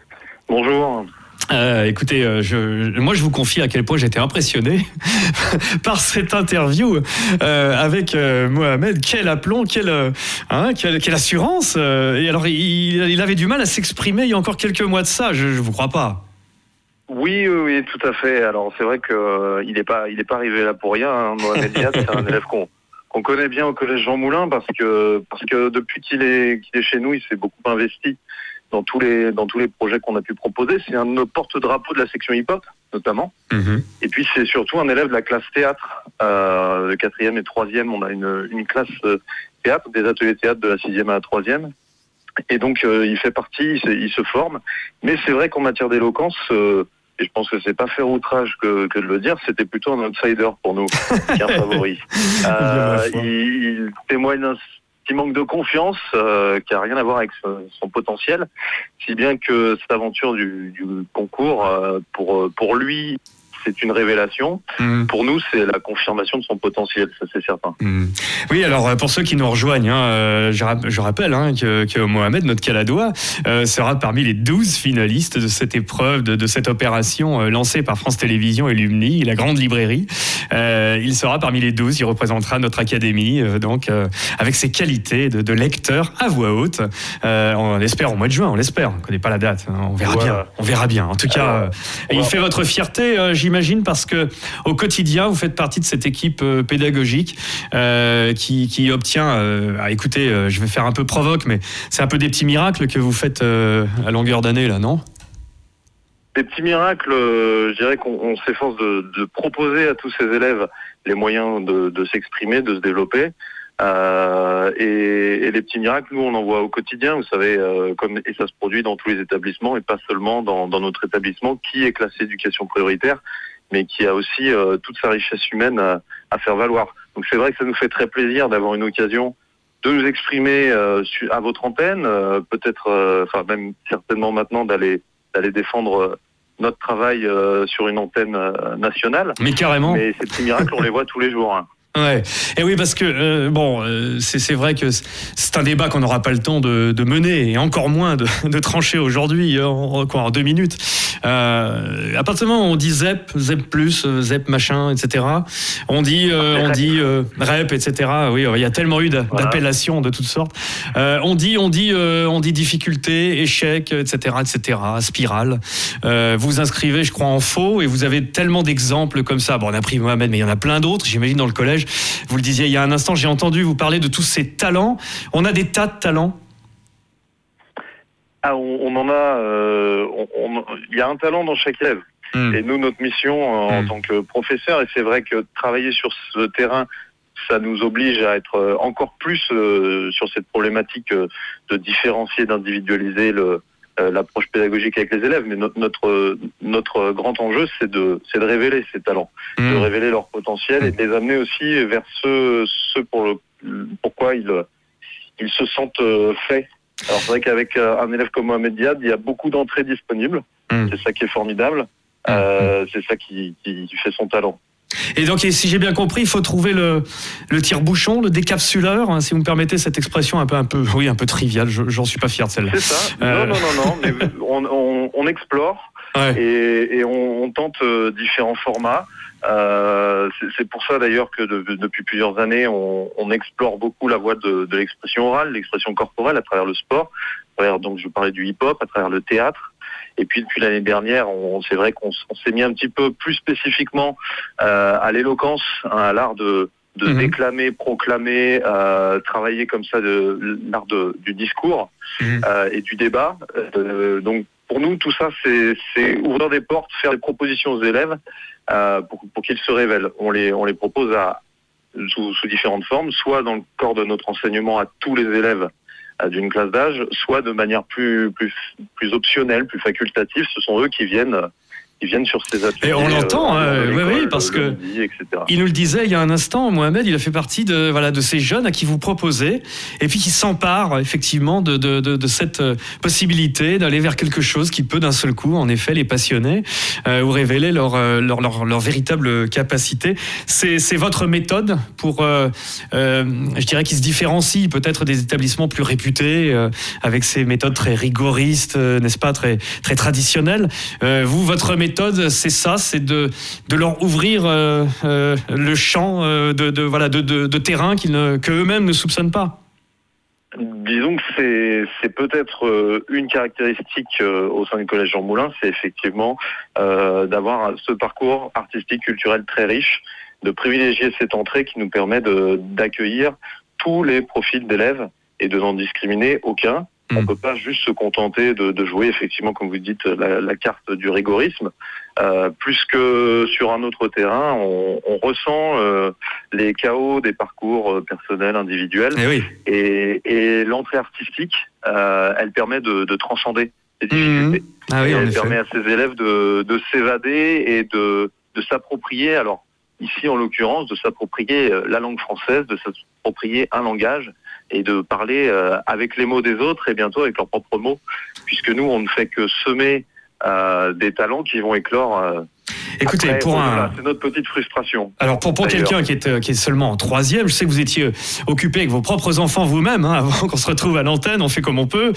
Bonjour. Euh, écoutez, euh, je, moi je vous confie à quel point j'étais impressionné par cette interview euh, avec euh, Mohamed. Quel aplomb, quelle, euh, hein, quelle, quelle assurance. Euh, et alors, il, il avait du mal à s'exprimer il y a encore quelques mois de ça, je ne vous crois pas. Oui, oui, oui, tout à fait. Alors c'est vrai qu'il euh, n'est pas, il est pas arrivé là pour rien. Hein. Mohamed Diaz, c'est un élève qu'on qu'on connaît bien au collège Jean Moulin parce que parce que depuis qu'il est qu'il est chez nous, il s'est beaucoup investi dans tous les dans tous les projets qu'on a pu proposer. C'est un de nos porte-drapeaux de la section hip-hop notamment. Mmh. Et puis c'est surtout un élève de la classe théâtre, euh, de quatrième et troisième. On a une une classe théâtre, des ateliers théâtre de la sixième à la troisième. Et donc euh, il fait partie, il se, il se forme. Mais c'est vrai qu'en matière d'éloquence, euh, et je pense que c'est pas faire outrage que, que de le dire, c'était plutôt un outsider pour nous, qu'un favori. Euh, il, il témoigne d'un petit manque de confiance euh, qui a rien à voir avec son, son potentiel, si bien que cette aventure du, du concours, euh, pour pour lui, c'est une révélation. Mmh. Pour nous, c'est la confirmation de son potentiel, ça c'est certain. Mmh. Oui, alors pour ceux qui nous rejoignent, hein, je, je rappelle hein, que, que Mohamed, notre Caladois, euh, sera parmi les douze finalistes de cette épreuve, de, de cette opération euh, lancée par France Télévisions et Lumni, la grande librairie. Euh, il sera parmi les douze, il représentera notre académie, euh, donc euh, avec ses qualités de, de lecteur à voix haute. Euh, on l'espère au mois de juin, on l'espère. On ne connaît pas la date, hein, on verra ouais. bien. On verra bien. En tout cas, euh, ouais. il fait votre fierté, euh, j'imagine. J'imagine parce que au quotidien vous faites partie de cette équipe euh, pédagogique euh, qui, qui obtient. Euh, ah, écoutez, euh, je vais faire un peu provoque, mais c'est un peu des petits miracles que vous faites euh, à longueur d'année là, non ? Des petits miracles. Euh, je dirais qu'on on s'efforce de, de proposer à tous ces élèves les moyens de, de s'exprimer, de se développer. Euh, et, et les petits miracles, nous, on en voit au quotidien, vous savez, euh, comme et ça se produit dans tous les établissements et pas seulement dans, dans notre établissement qui est classé éducation prioritaire, mais qui a aussi euh, toute sa richesse humaine à, à faire valoir. Donc c'est vrai que ça nous fait très plaisir d'avoir une occasion de nous exprimer euh, à votre antenne, euh, peut-être, euh, enfin même certainement maintenant d'aller d'aller défendre euh, notre travail euh, sur une antenne euh, nationale. Mais carrément. Mais ces petits miracles, on les voit tous les jours. Hein. Ouais. Et oui, parce que euh, bon, euh, c'est, c'est vrai que c'est un débat qu'on n'aura pas le temps de, de mener et encore moins de, de trancher aujourd'hui, en, quoi, en deux minutes. Euh, à partir du moment où on dit Z E P, Z E P plus, Z E P machin, et cetera. On dit, euh, on dit euh, R E P, et cetera. Oui, il y a tellement eu d'appellations de toutes sortes. Euh, on dit, on dit, euh, on dit difficulté, échec, et cetera, et cetera. Spirale. Euh, vous inscrivez, je crois, en faux et vous avez tellement d'exemples comme ça. Bon, on a pris Mohamed, mais il y en a plein d'autres. J'imagine dans le collège. Vous le disiez il y a un instant, j'ai entendu vous parler de tous ces talents. On a des tas de talents. Ah, on, on en a. Euh, on, on, il y a un talent dans chaque élève. Mmh. Et nous, notre mission euh, mmh. en tant que professeur, et c'est vrai que travailler sur ce terrain, ça nous oblige à être encore plus euh, sur cette problématique euh, de différencier, d'individualiser le, euh, l'approche pédagogique avec les élèves. Mais notre notre, notre grand enjeu, c'est de c'est de révéler ces talents, mmh. de révéler leur potentiel mmh. et de les amener aussi vers ceux ceux pour le pourquoi ils ils se sentent euh, faits. Alors c'est vrai qu'avec euh, un élève comme Mohamed Diad, il y a beaucoup d'entrées disponibles. Mmh. C'est ça qui est formidable. Euh, c'est ça qui, qui fait son talent. Et donc, si j'ai bien compris, il faut trouver le, le tire-bouchon, le décapsuleur, hein, si vous me permettez cette expression un peu, un peu, oui, un peu triviale. Je, j'en suis pas fier de celle-là. C'est ça. Euh... Non, non, non, non. Mais on, on, on explore ouais. et, et on, on tente euh, différents formats. Euh, c'est, c'est pour ça d'ailleurs que de, de, depuis plusieurs années, on, on explore beaucoup la voie de, de l'expression orale, l'expression corporelle à travers le sport. À travers, donc, je parlais du hip-hop, à travers le théâtre. Et puis depuis l'année dernière, on, c'est vrai qu'on on s'est mis un petit peu plus spécifiquement euh, à l'éloquence, hein, à l'art de, de mmh. déclamer, proclamer, euh, travailler comme ça de l'art de, du discours mmh. euh, et du débat. Euh, donc pour nous, tout ça, c'est, c'est ouvrir des portes, faire des propositions aux élèves euh, pour, pour qu'ils se révèlent. On les, on les propose à, sous, sous différentes formes, soit dans le corps de notre enseignement à tous les élèves d'une classe d'âge, soit de manière plus plus plus optionnelle, plus facultative. Ce sont eux qui viennent qui viennent sur ces ateliers. Et on l'entend, euh, oui, oui, parce que midi, et cetera. Il nous le disait il y a un instant, Mohamed, il a fait partie de voilà de ces jeunes à qui vous proposez, et puis qui s'emparent effectivement de de de, de cette possibilité d'aller vers quelque chose qui peut d'un seul coup, en effet, les passionner euh, ou révéler leur leur leur, leur véritable capacité. C'est c'est votre méthode pour, euh, euh, je dirais, qui se différencie peut-être des établissements plus réputés euh, avec ces méthodes très rigoristes, euh, n'est-ce pas, très très traditionnelles. Euh, vous, votre méthode méthode, c'est ça, c'est de, de leur ouvrir euh, euh, le champ euh, de, de, voilà, de, de, de terrain qu'ils ne, qu'eux-mêmes ne soupçonnent pas. Disons que c'est, c'est peut-être euh, une caractéristique euh, au sein du Collège Jean Moulin, c'est effectivement euh, d'avoir ce parcours artistique, culturel très riche, de privilégier cette entrée qui nous permet de, d'accueillir tous les profils d'élèves et de n'en discriminer aucun. On ne peut pas juste se contenter de, de jouer, effectivement, comme vous dites, la, la carte du rigorisme. Euh, plus que sur un autre terrain, on, on ressent euh, les chaos des parcours personnels, individuels. Et, oui. et, et l'entrée artistique, euh, elle permet de, de transcender les difficultés. Mmh. Ah oui, elle permet à ces élèves de, de s'évader et de, de s'approprier, alors ici en l'occurrence, de s'approprier la langue française, de s'approprier un langage, et de parler euh, avec les mots des autres et bientôt avec leurs propres mots, puisque nous, on ne fait que semer euh, des talents qui vont éclore. Euh, Écoutez, après, pour voilà, un... c'est notre petite frustration. Alors pour, pour quelqu'un qui est, qui est seulement en troisième, je sais que vous étiez occupé avec vos propres enfants vous-même, hein, avant qu'on se retrouve à l'antenne, on fait comme on peut.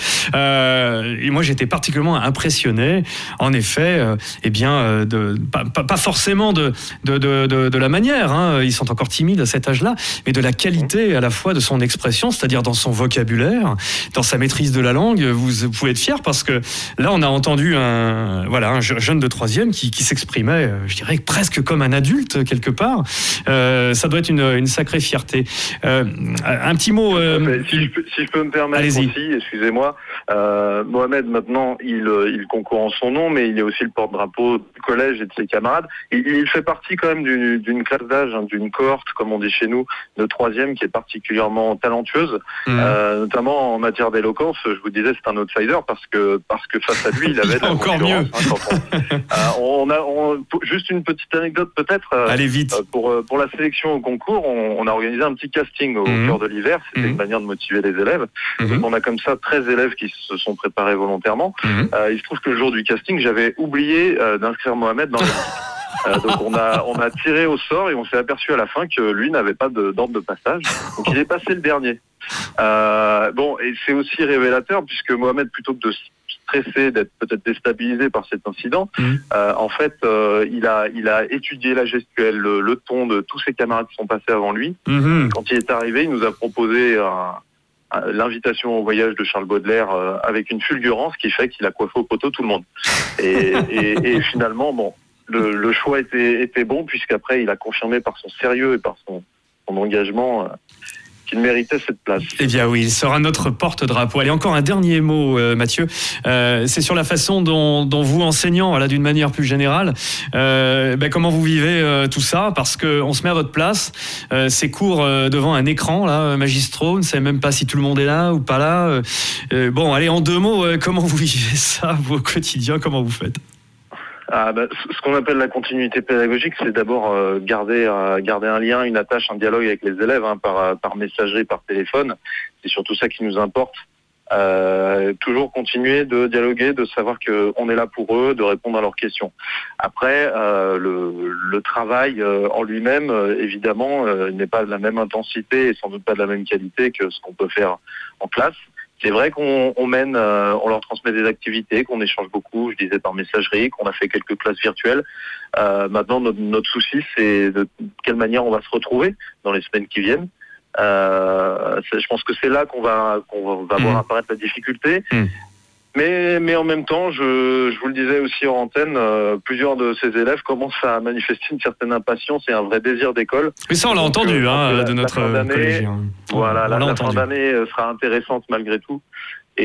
Euh, et moi j'étais particulièrement impressionné, en effet, euh, eh bien, euh, de, pas, pas, pas forcément de, de, de, de, de la manière, hein, ils sont encore timides à cet âge-là, mais de la qualité à la fois de son expression, c'est-à-dire dans son vocabulaire, dans sa maîtrise de la langue. Vous, vous pouvez être fier parce que là on a entendu un, voilà, un jeune de troisième qui, qui s'exprimait, je dirais presque comme un adulte quelque part. Euh, ça doit être une, une sacrée fierté. Euh, un petit mot. Euh, si, je peux, si je peux me permettre Allez-y. aussi, excusez-moi. Euh, Mohamed, maintenant, il, il concourt en son nom, mais il est aussi le porte-drapeau du collège et de ses camarades. Il, il fait partie quand même d'une, d'une classe d'âge, hein, d'une cohorte, comme on dit chez nous, de troisième, qui est particulièrement talentueuse, mmh. euh, notamment en matière d'éloquence. Je vous disais, c'est un outsider parce que parce que face à lui, il avait de la encore mieux. Hein, on, euh, on a on, juste une petite anecdote peut-être. Euh, Allez vite. Euh, pour pour la sélection au concours, on, on a organisé un petit casting au mmh. cœur de l'hiver. C'était mmh. une manière de motiver les élèves. Mmh. Donc on a comme ça treize élèves qui se sont préparés volontairement. Mmh. Euh, il se trouve que le jour du casting, j'avais oublié euh, d'inscrire Mohamed dans l'équipe. Euh, donc on a on a tiré au sort et on s'est aperçu à la fin que lui n'avait pas de, d'ordre de passage. Donc il est passé le dernier. Euh, bon, et c'est aussi révélateur puisque Mohamed, plutôt que de stressé, d'être peut-être déstabilisé par cet incident, mmh. euh, en fait, euh, il a il a étudié la gestuelle, le, le ton de tous ses camarades qui sont passés avant lui. Mmh. Quand il est arrivé, il nous a proposé un l'invitation au voyage de Charles Baudelaire euh, avec une fulgurance qui fait qu'il a coiffé au poteau tout le monde. Et, et, et finalement, bon, le, le choix était, était bon puisqu'après il a confirmé par son sérieux et par son, son engagement euh, qu'il méritait cette place. Eh bien oui, il sera notre porte-drapeau. Allez, encore un dernier mot, euh, Mathieu. Euh, c'est sur la façon dont, dont vous, enseignants, voilà, d'une manière plus générale, euh, ben, comment vous vivez euh, tout ça, parce qu'on se met à votre place, euh, ces cours euh, devant un écran, là, magistraux, on ne sait même pas si tout le monde est là ou pas là. Euh, bon, allez, en deux mots, euh, comment vous vivez ça, vous, au quotidien, comment vous faites ? Ah bah, ce qu'on appelle la continuité pédagogique, c'est d'abord euh, garder euh, garder un lien, une attache, un dialogue avec les élèves, hein, par par messagerie, par téléphone. C'est surtout ça qui nous importe. Euh, toujours continuer de dialoguer, de savoir que on est là pour eux, de répondre à leurs questions. Après, euh, le, le travail euh, en lui-même, euh, évidemment, euh, n'est pas de la même intensité et sans doute pas de la même qualité que ce qu'on peut faire en classe. C'est vrai qu'on on mène, euh, on leur transmet des activités, qu'on échange beaucoup, je disais par messagerie, qu'on a fait quelques classes virtuelles. Euh, maintenant, notre, notre souci, c'est de quelle manière on va se retrouver dans les semaines qui viennent. Euh, je pense que c'est là qu'on va, qu'on va voir mmh. apparaître la difficulté. Mmh. Mais, mais en même temps, je, je vous le disais aussi en antenne, euh, plusieurs de ces élèves commencent à manifester une certaine impatience et un vrai désir d'école. Mais ça, on l'a Donc, entendu, euh, hein, la, de notre la collégien. Voilà, on la, la entendu. fin d'année sera intéressante malgré tout. Et,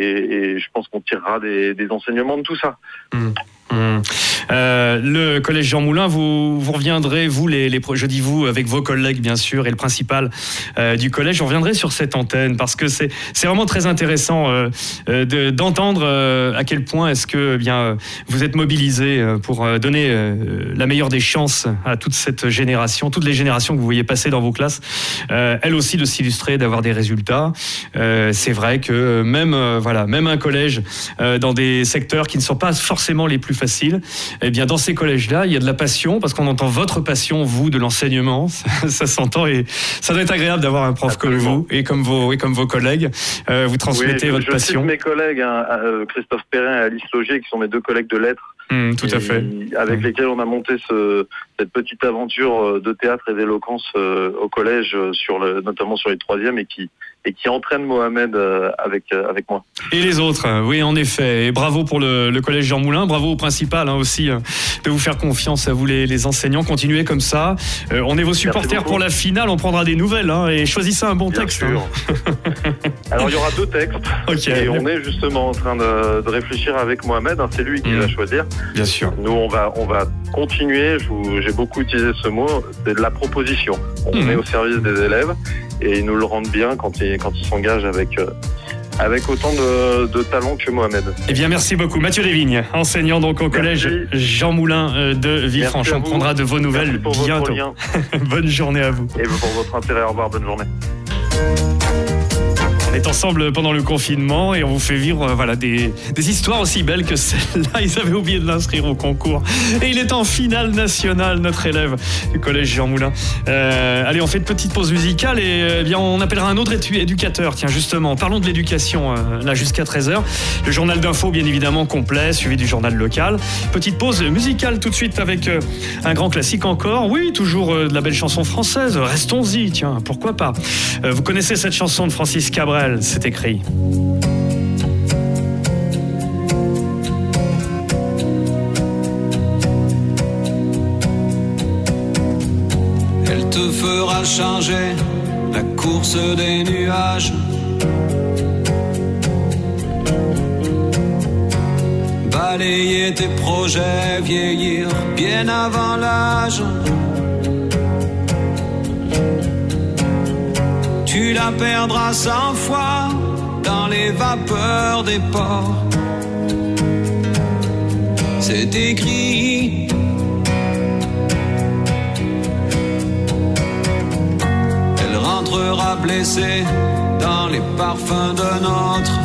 et je pense qu'on tirera des, des enseignements de tout ça. Mmh. Mmh. Euh, le collège Jean Moulin, vous, vous reviendrez, vous, les, les, je dis vous, avec vos collègues bien sûr, et le principal euh, du collège, vous reviendrez sur cette antenne parce que c'est, c'est vraiment très intéressant euh, de, d'entendre euh, à quel point est-ce que eh bien vous êtes mobilisés pour donner euh, la meilleure des chances à toute cette génération, toutes les générations que vous voyez passer dans vos classes, euh, elles aussi de s'illustrer, d'avoir des résultats. Euh, c'est vrai que même, euh, voilà, même un collège euh, dans des secteurs qui ne sont pas forcément les plus facile. Eh bien, dans ces collèges-là, il y a de la passion, parce qu'on entend votre passion, vous, de l'enseignement. Ça, ça s'entend et ça doit être agréable d'avoir un prof Absolument. Comme vous et comme vos, et comme vos collègues. Euh, vous transmettez oui, votre je passion. Je cite mes collègues, hein, Christophe Perrin et Alice Logier, qui sont mes deux collègues de lettres. Mmh, tout à fait. Avec mmh. lesquels on a monté ce, cette petite aventure de théâtre et d'éloquence euh, au collège, sur le, notamment sur les troisièmes, et qui, et qui entraîne Mohamed euh, avec, euh, avec moi. Et les autres, oui, en effet. Et bravo pour le, le collège Jean Moulin, bravo au principal hein, aussi, euh, de vous faire confiance à vous les, les enseignants. Continuez comme ça. Euh, on est vos supporters pour la finale, on prendra des nouvelles hein, et choisissez un bon Bien texte. Hein. Alors il y aura deux textes, okay. Et on est justement en train de, de réfléchir avec Mohamed, hein, c'est lui qui mmh. va choisir. Bien sûr. Nous, on va, on va continuer, je vous, j'ai beaucoup utilisé ce mot, c'est de la proposition. On mmh. est au service des élèves et ils nous le rendent bien quand ils, quand ils s'engagent avec, euh, avec autant de, de talent que Mohamed. Eh bien, merci beaucoup. Mathieu Desvignes, enseignant donc au collège merci. Jean Moulin de Villefranche. On prendra de vos nouvelles bientôt. Bonne journée à vous. Et pour votre intérêt, au revoir, bonne journée. On est ensemble pendant le confinement et on vous fait vivre voilà, des, des histoires aussi belles que celle-là. Ils avaient oublié de l'inscrire au concours. Et il est en finale nationale, notre élève du collège Jean Moulin. Euh, allez, on fait une petite pause musicale et eh bien, on appellera un autre édu- éducateur. Tiens, justement, parlons de l'éducation, euh, là, jusqu'à treize heures. Le journal d'info, bien évidemment, complet, suivi du journal local. Petite pause musicale tout de suite avec euh, un grand classique encore. Oui, toujours euh, de la belle chanson française. Restons-y, tiens, pourquoi pas. Euh, vous connaissez cette chanson de Francis Cabrel? C'est écrit. Elle te fera changer la course des nuages. Balayer tes projets, vieillir bien avant l'âge. Tu la perdras cent fois dans les vapeurs des ports. C'est écrit. Elle rentrera blessée dans les parfums d'un autre.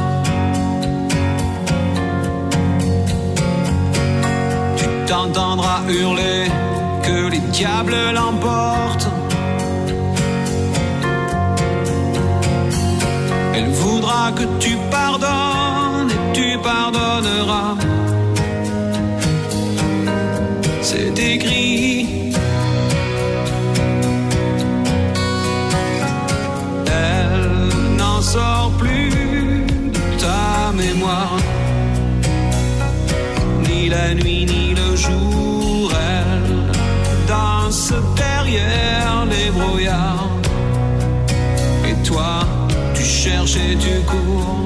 Tu t'entendras hurler que les diables l'emportent. Elle voudra que tu pardonnes et tu pardonneras. C'est écrit. Elle n'en sort plus de ta mémoire. Ni la nuit ni le jour, elle danse derrière les brouillards. Et cherches et tu cours.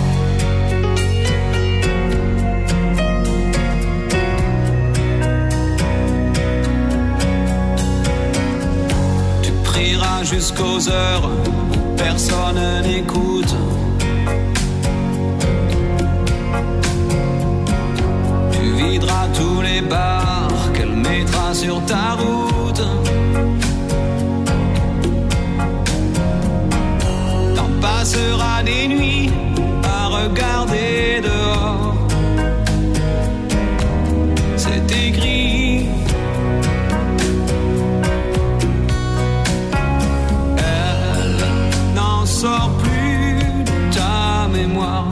Tu prieras jusqu'aux heures où personne n'écoute. Tu videras tous les bars qu'elle mettra sur ta route. T'en passeras des nuits à regarder dehors. C'est écrit. Elle n'en sort plus de ta mémoire.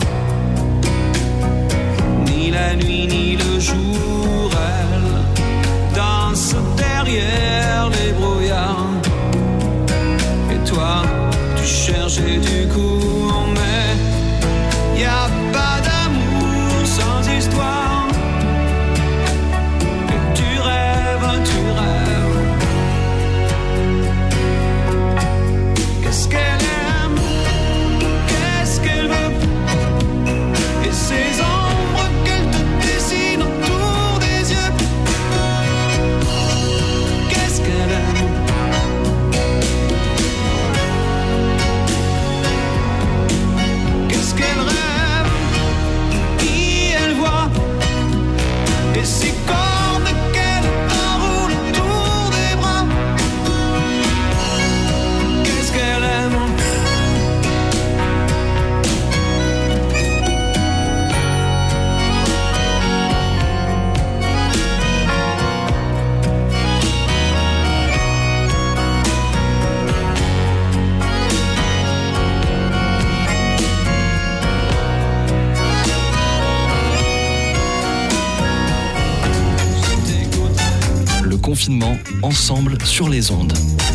Ni la nuit ni le jour, elle danse derrière les brouillards. Et toi, tu cherches et du coup on met. Y a pas d'amour sans histoire. Et tu rêves, tu rêves. Qu'est-ce qu'elle aime? Qu'est-ce qu'elle veut? Et ses ombres qu'elle te dessine autour des yeux. Qu'est-ce qu'elle aime? Qu'est-ce qu'elle rêve? Qui elle voit? Et ces cordes qu'elle enroule autour des bras. Qu'est-ce qu'elle aime? Le confinement, ensemble sur les ondes.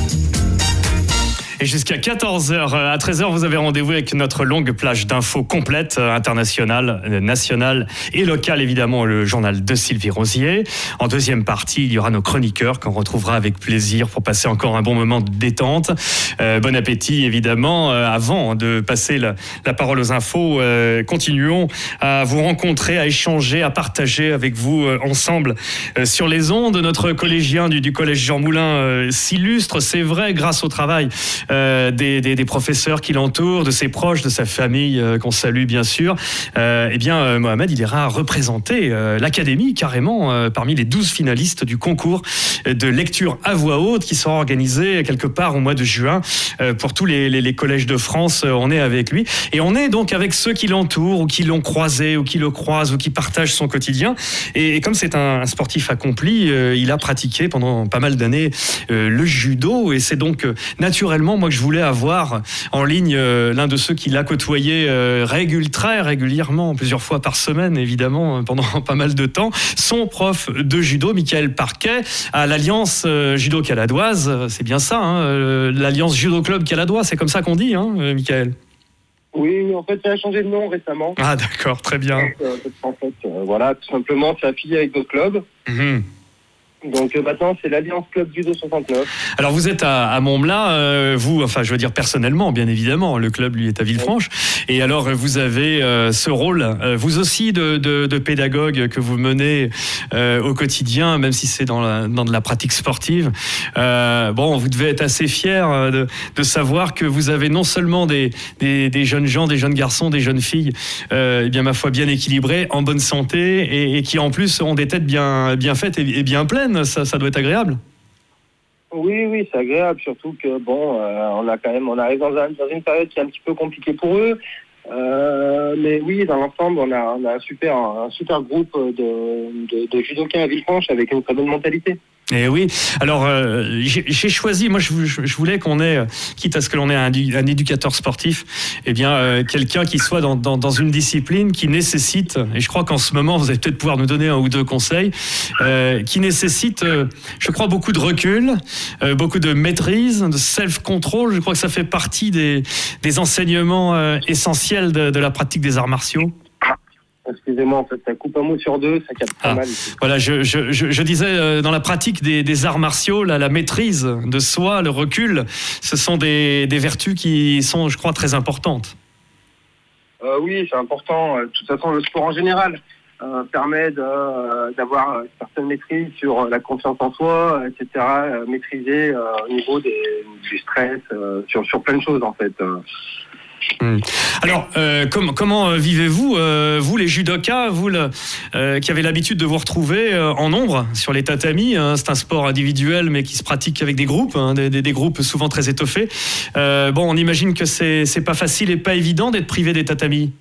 Et jusqu'à quatorze heures, à treize heures, vous avez rendez-vous avec notre longue plage d'infos complète, internationale, nationale et locale, évidemment, le journal de Sylvie Rosier. En deuxième partie, il y aura nos chroniqueurs qu'on retrouvera avec plaisir pour passer encore un bon moment de détente. Euh, bon appétit, évidemment. Euh, avant de passer la, la parole aux infos, euh, continuons à vous rencontrer, à échanger, à partager avec vous euh, ensemble euh, sur les ondes. Notre collégien du, du collège Jean Moulin euh, s'illustre, c'est vrai, grâce au travail Euh, des, des, des professeurs qui l'entourent, de ses proches, de sa famille, euh, qu'on salue bien sûr. Euh, eh bien, euh, Mohamed, il ira représenter euh, l'académie carrément euh, parmi les douze finalistes du concours de lecture à voix haute qui sera organisé quelque part au mois de juin euh, pour tous les, les, les collèges de France. Euh, on est avec lui et on est donc avec ceux qui l'entourent ou qui l'ont croisé ou qui le croisent ou qui partagent son quotidien. Et, et comme c'est un, un sportif accompli, euh, il a pratiqué pendant pas mal d'années euh, le judo et c'est donc euh, naturellement moi que je voulais avoir en ligne euh, l'un de ceux qui l'a côtoyé euh, régul, très régulièrement, plusieurs fois par semaine évidemment, pendant pas mal de temps, son prof de judo, Michael Parquet, à l'Alliance euh, Judo Caladoise, c'est bien ça, hein, euh, l'Alliance Judo Club Caladois, c'est comme ça qu'on dit, hein, euh, Michael? Oui, mais en fait, ça a changé de nom récemment. Ah d'accord, très bien. Donc, euh, en fait, euh, voilà, tout simplement, c'est affilié avec d'autres clubs. Mmh. Donc euh, maintenant, c'est l'Alliance Club Judo soixante-neuf. Alors vous êtes à, à Mont-Melun, euh, vous, enfin je veux dire personnellement, bien évidemment, le club lui est à Villefranche. Oui. Et alors vous avez euh, ce rôle, euh, vous aussi de, de, de pédagogue que vous menez euh, au quotidien, même si c'est dans, la, dans de la pratique sportive. Euh, bon, vous devez être assez fier de, de savoir que vous avez non seulement des, des, des jeunes gens, des jeunes garçons, des jeunes filles, euh, eh bien ma foi bien équilibrés, en bonne santé et, et qui en plus ont des têtes bien, bien faites et, et bien pleines. Ça, ça doit être agréable. Oui, oui, c'est agréable, surtout que bon, euh, on a quand même, on arrive dans, un, dans une période qui est un petit peu compliquée pour eux. Euh, mais oui, dans l'ensemble, on a, on a un super, un super groupe de, de, de judokas à Villefranche avec une très bonne mentalité. Et oui, alors euh, j'ai, j'ai choisi, moi je, je voulais qu'on ait, quitte à ce que l'on ait un, un éducateur sportif, eh bien euh, quelqu'un qui soit dans, dans, dans une discipline qui nécessite, et je crois qu'en ce moment vous allez peut-être pouvoir nous donner un ou deux conseils, euh, qui nécessite, euh, je crois, beaucoup de recul, euh, beaucoup de maîtrise, de self-control. Je crois que ça fait partie des, des enseignements euh, essentiels de, de la pratique des arts martiaux. Excusez-moi, en fait, ça coupe un mot sur deux, ça capte pas Ah, mal. voilà, je, je, je, je disais, euh, dans la pratique des, des arts martiaux, la, la maîtrise de soi, le recul, ce sont des, des vertus qui sont, je crois, très importantes. Euh, oui, c'est important. De toute façon, le sport en général euh, permet de, euh, d'avoir une certaine maîtrise sur la confiance en soi, et cetera. Euh, maîtriser euh, au niveau des, du stress, euh, sur, sur plein de choses, en fait. Euh. Mmh. Alors, euh, com- comment euh, vivez-vous, euh, vous les judokas, vous le, euh, qui avez l'habitude de vous retrouver euh, en nombre sur les tatamis, hein, c'est un sport individuel mais qui se pratique avec des groupes, hein, des, des, des groupes souvent très étoffés. Euh, bon, on imagine que c'est, c'est pas facile et pas évident d'être privé des tatamis.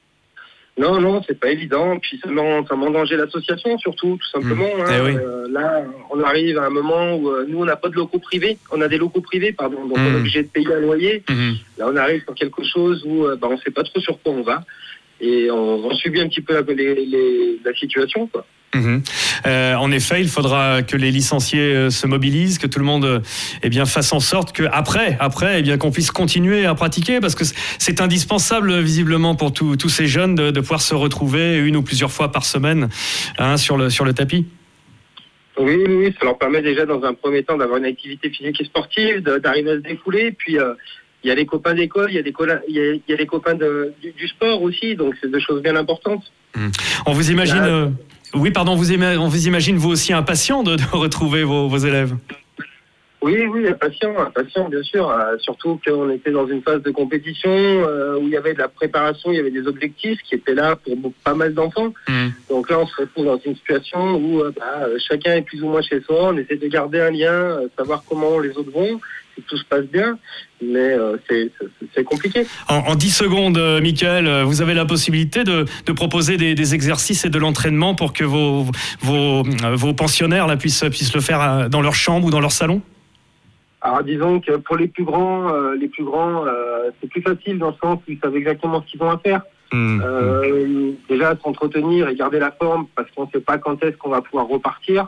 Non, non, c'est pas évident. Puis ça met ça met en danger l'association, surtout, tout simplement. Mmh. Hein. Eh oui. Euh, là, on arrive à un moment où euh, nous, on n'a pas de locaux privés. On a des locaux privés, pardon, donc mmh. on est obligé de payer un loyer. Mmh. Là, on arrive sur quelque chose où euh, bah, on ne sait pas trop sur quoi on va. Et on, on subit un petit peu la, les, les, la situation, quoi. Mmh. Euh, en effet, il faudra que les licenciés euh, se mobilisent, que tout le monde euh, eh bien, fasse en sorte que après, après eh bien, qu'on puisse continuer à pratiquer, parce que c'est indispensable visiblement pour tous tous ces jeunes de, de pouvoir se retrouver une ou plusieurs fois par semaine, hein, sur, le, sur le tapis. Oui, oui, ça leur permet déjà dans un premier temps d'avoir une activité physique et sportive, de, d'arriver à se défouler, puis euh, il y a les copains d'école, il y a, des colla- il y a, il y a les copains de, du, du sport aussi, donc c'est deux choses bien importantes. Mmh. On vous imagine... Là, euh... Oui, pardon, vous ima- on vous imagine vous aussi impatient de, de retrouver vos, vos élèves. Oui, oui, impatient, impatient, bien sûr. Euh, surtout qu'on était dans une phase de compétition euh, où il y avait de la préparation, il y avait des objectifs qui étaient là pour beaucoup, pas mal d'enfants. Mmh. Donc là, on se retrouve dans une situation où euh, bah, chacun est plus ou moins chez soi. On essaie de garder un lien, euh, savoir comment les autres vont, si tout se passe bien. Mais euh, c'est, c'est, c'est compliqué. En, en dix secondes, euh, Mickaël, vous avez la possibilité de, de proposer des, des exercices et de l'entraînement pour que vos, vos, vos pensionnaires là, puissent, puissent le faire dans leur chambre ou dans leur salon ? Alors disons que pour les plus grands, euh, les plus grands, euh, c'est plus facile dans le sens où ils savent exactement ce qu'ils ont à faire. Mmh. Euh, déjà s'entretenir et garder la forme parce qu'on ne sait pas quand est-ce qu'on va pouvoir repartir.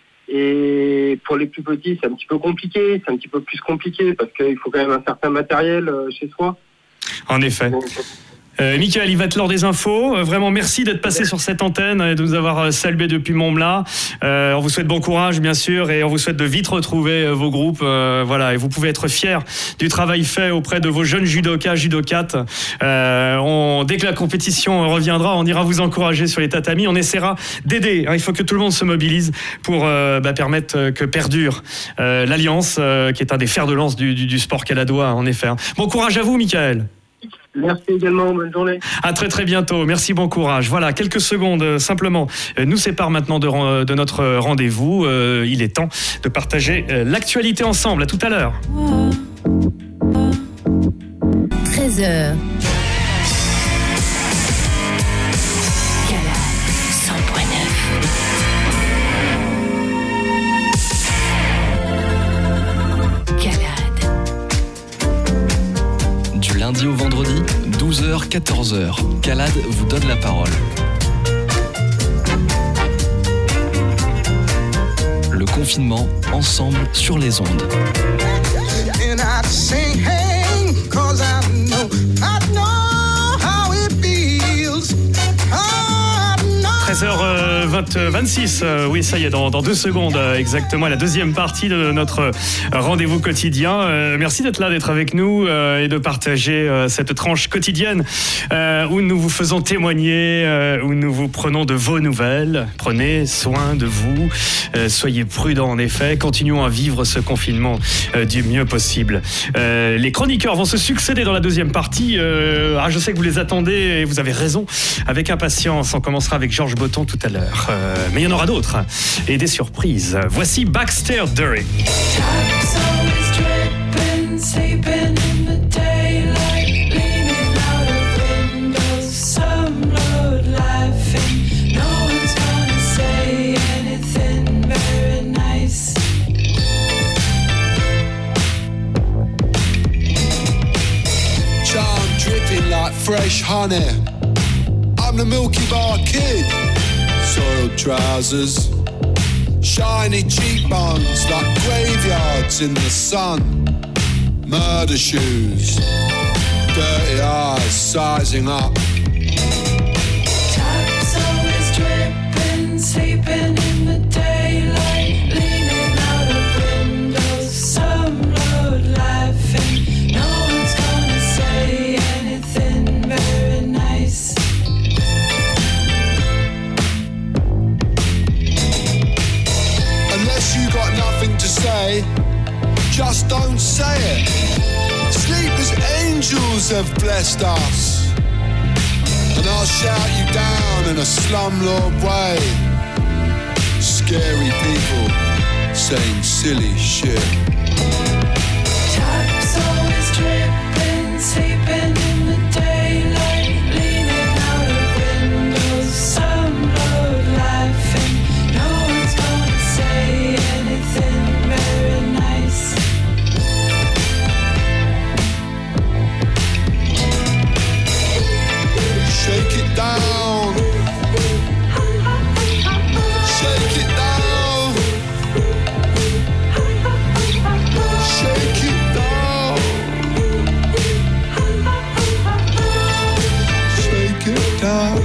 Et pour les plus petits, c'est un petit peu compliqué, c'est un petit peu plus compliqué parce qu'il faut quand même un certain matériel euh, chez soi. En effet. Donc, Euh, Mickaël, il va être l'heure des infos. Euh, vraiment, merci d'être passé sur cette antenne et de nous avoir salué depuis Montblat. Euh, on vous souhaite bon courage, bien sûr, et on vous souhaite de vite retrouver euh, vos groupes. Euh, voilà, et vous pouvez être fiers du travail fait auprès de vos jeunes judokas, judokates. Euh, on, dès que la compétition reviendra, on ira vous encourager sur les tatamis. On essaiera d'aider. Hein, il faut que tout le monde se mobilise pour euh, bah, permettre que perdure euh, l'Alliance, euh, qui est un des fers de lance du, du, du sport caladois, en effet. Bon courage à vous, Mickaël. Merci également, bonne journée. À très très bientôt, merci, bon courage. Voilà, quelques secondes euh, simplement euh, nous séparent maintenant de, de notre rendez-vous. Euh, il est temps de partager euh, l'actualité ensemble. À tout à l'heure. treize heures. Lundi au vendredi, douze heures quatorze heures. Calade vous donne la parole. Le confinement, ensemble sur les ondes. treize heures vingt-six, oui, ça y est, dans, dans deux secondes exactement, la deuxième partie de notre rendez-vous quotidien. Euh, merci d'être là, d'être avec nous euh, et de partager euh, cette tranche quotidienne euh, où nous vous faisons témoigner, euh, où nous vous prenons de vos nouvelles. Prenez soin de vous, euh, soyez prudents en effet, continuons à vivre ce confinement euh, du mieux possible. Euh, les chroniqueurs vont se succéder dans la deuxième partie. Euh, ah, je sais que vous les attendez et vous avez raison, avec impatience. On commencera avec Georges Botton tout à l'heure. Euh, mais il y en aura d'autres et des surprises. Voici Baxter Dury. Charm dripping like fresh honey. I'm the Milky Bar Kid. Soiled trousers, shiny cheekbones like graveyards in the sun. Murder shoes, dirty eyes sizing up. sleeping in the daylight, leaning out of windows, some road laughing. No one's gonna say anything very nice. Unless you got nothing to say, just don't say it. Sleepless angels have blessed us, and I'll shout you down in a slumlord way. Scary people saying silly shit. Taps always dripping, sleeping in the daylight, leaning out of windows, some road laughing. No one's gonna say anything very nice. Shake it down. Shake it down. Shake it down. Shake it down.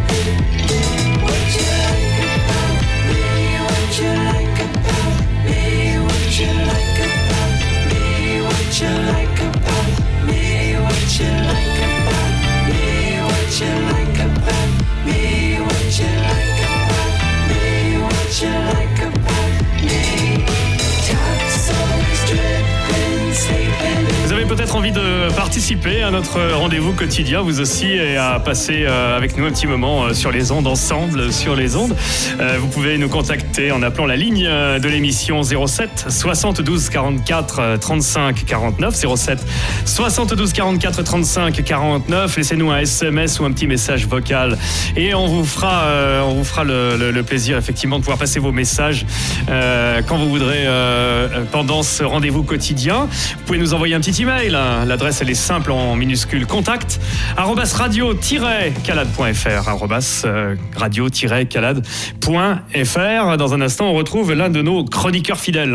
What you like about me? What you like about me? What you like about me? What you like about me? What you like about me? What you like about me? What you like about me? What you like about me? Taps always dripping, sleeping. Vous avez peut-être envie de participer à notre rendez-vous quotidien, vous aussi, et à passer euh, avec nous un petit moment euh, sur les ondes, ensemble, sur les ondes. Euh, vous pouvez nous contacter en appelant la ligne euh, de l'émission zéro sept soixante-douze quarante-quatre trente-cinq quarante-neuf. zéro sept soixante-douze quarante-quatre trente-cinq quarante-neuf. Laissez-nous un S M S ou un petit message vocal et on vous fera, euh, on vous fera le, le, le plaisir, effectivement, de pouvoir passer vos messages euh, quand vous voudrez euh, pendant ce rendez-vous quotidien. Vous pouvez nous envoyer un petit email. L'adresse, elle est simple en minuscule. Contact arobase radio tiret calade point f r. Arobase euh, radio tiret calade point f r. Dans un instant, on retrouve l'un de nos chroniqueurs fidèles.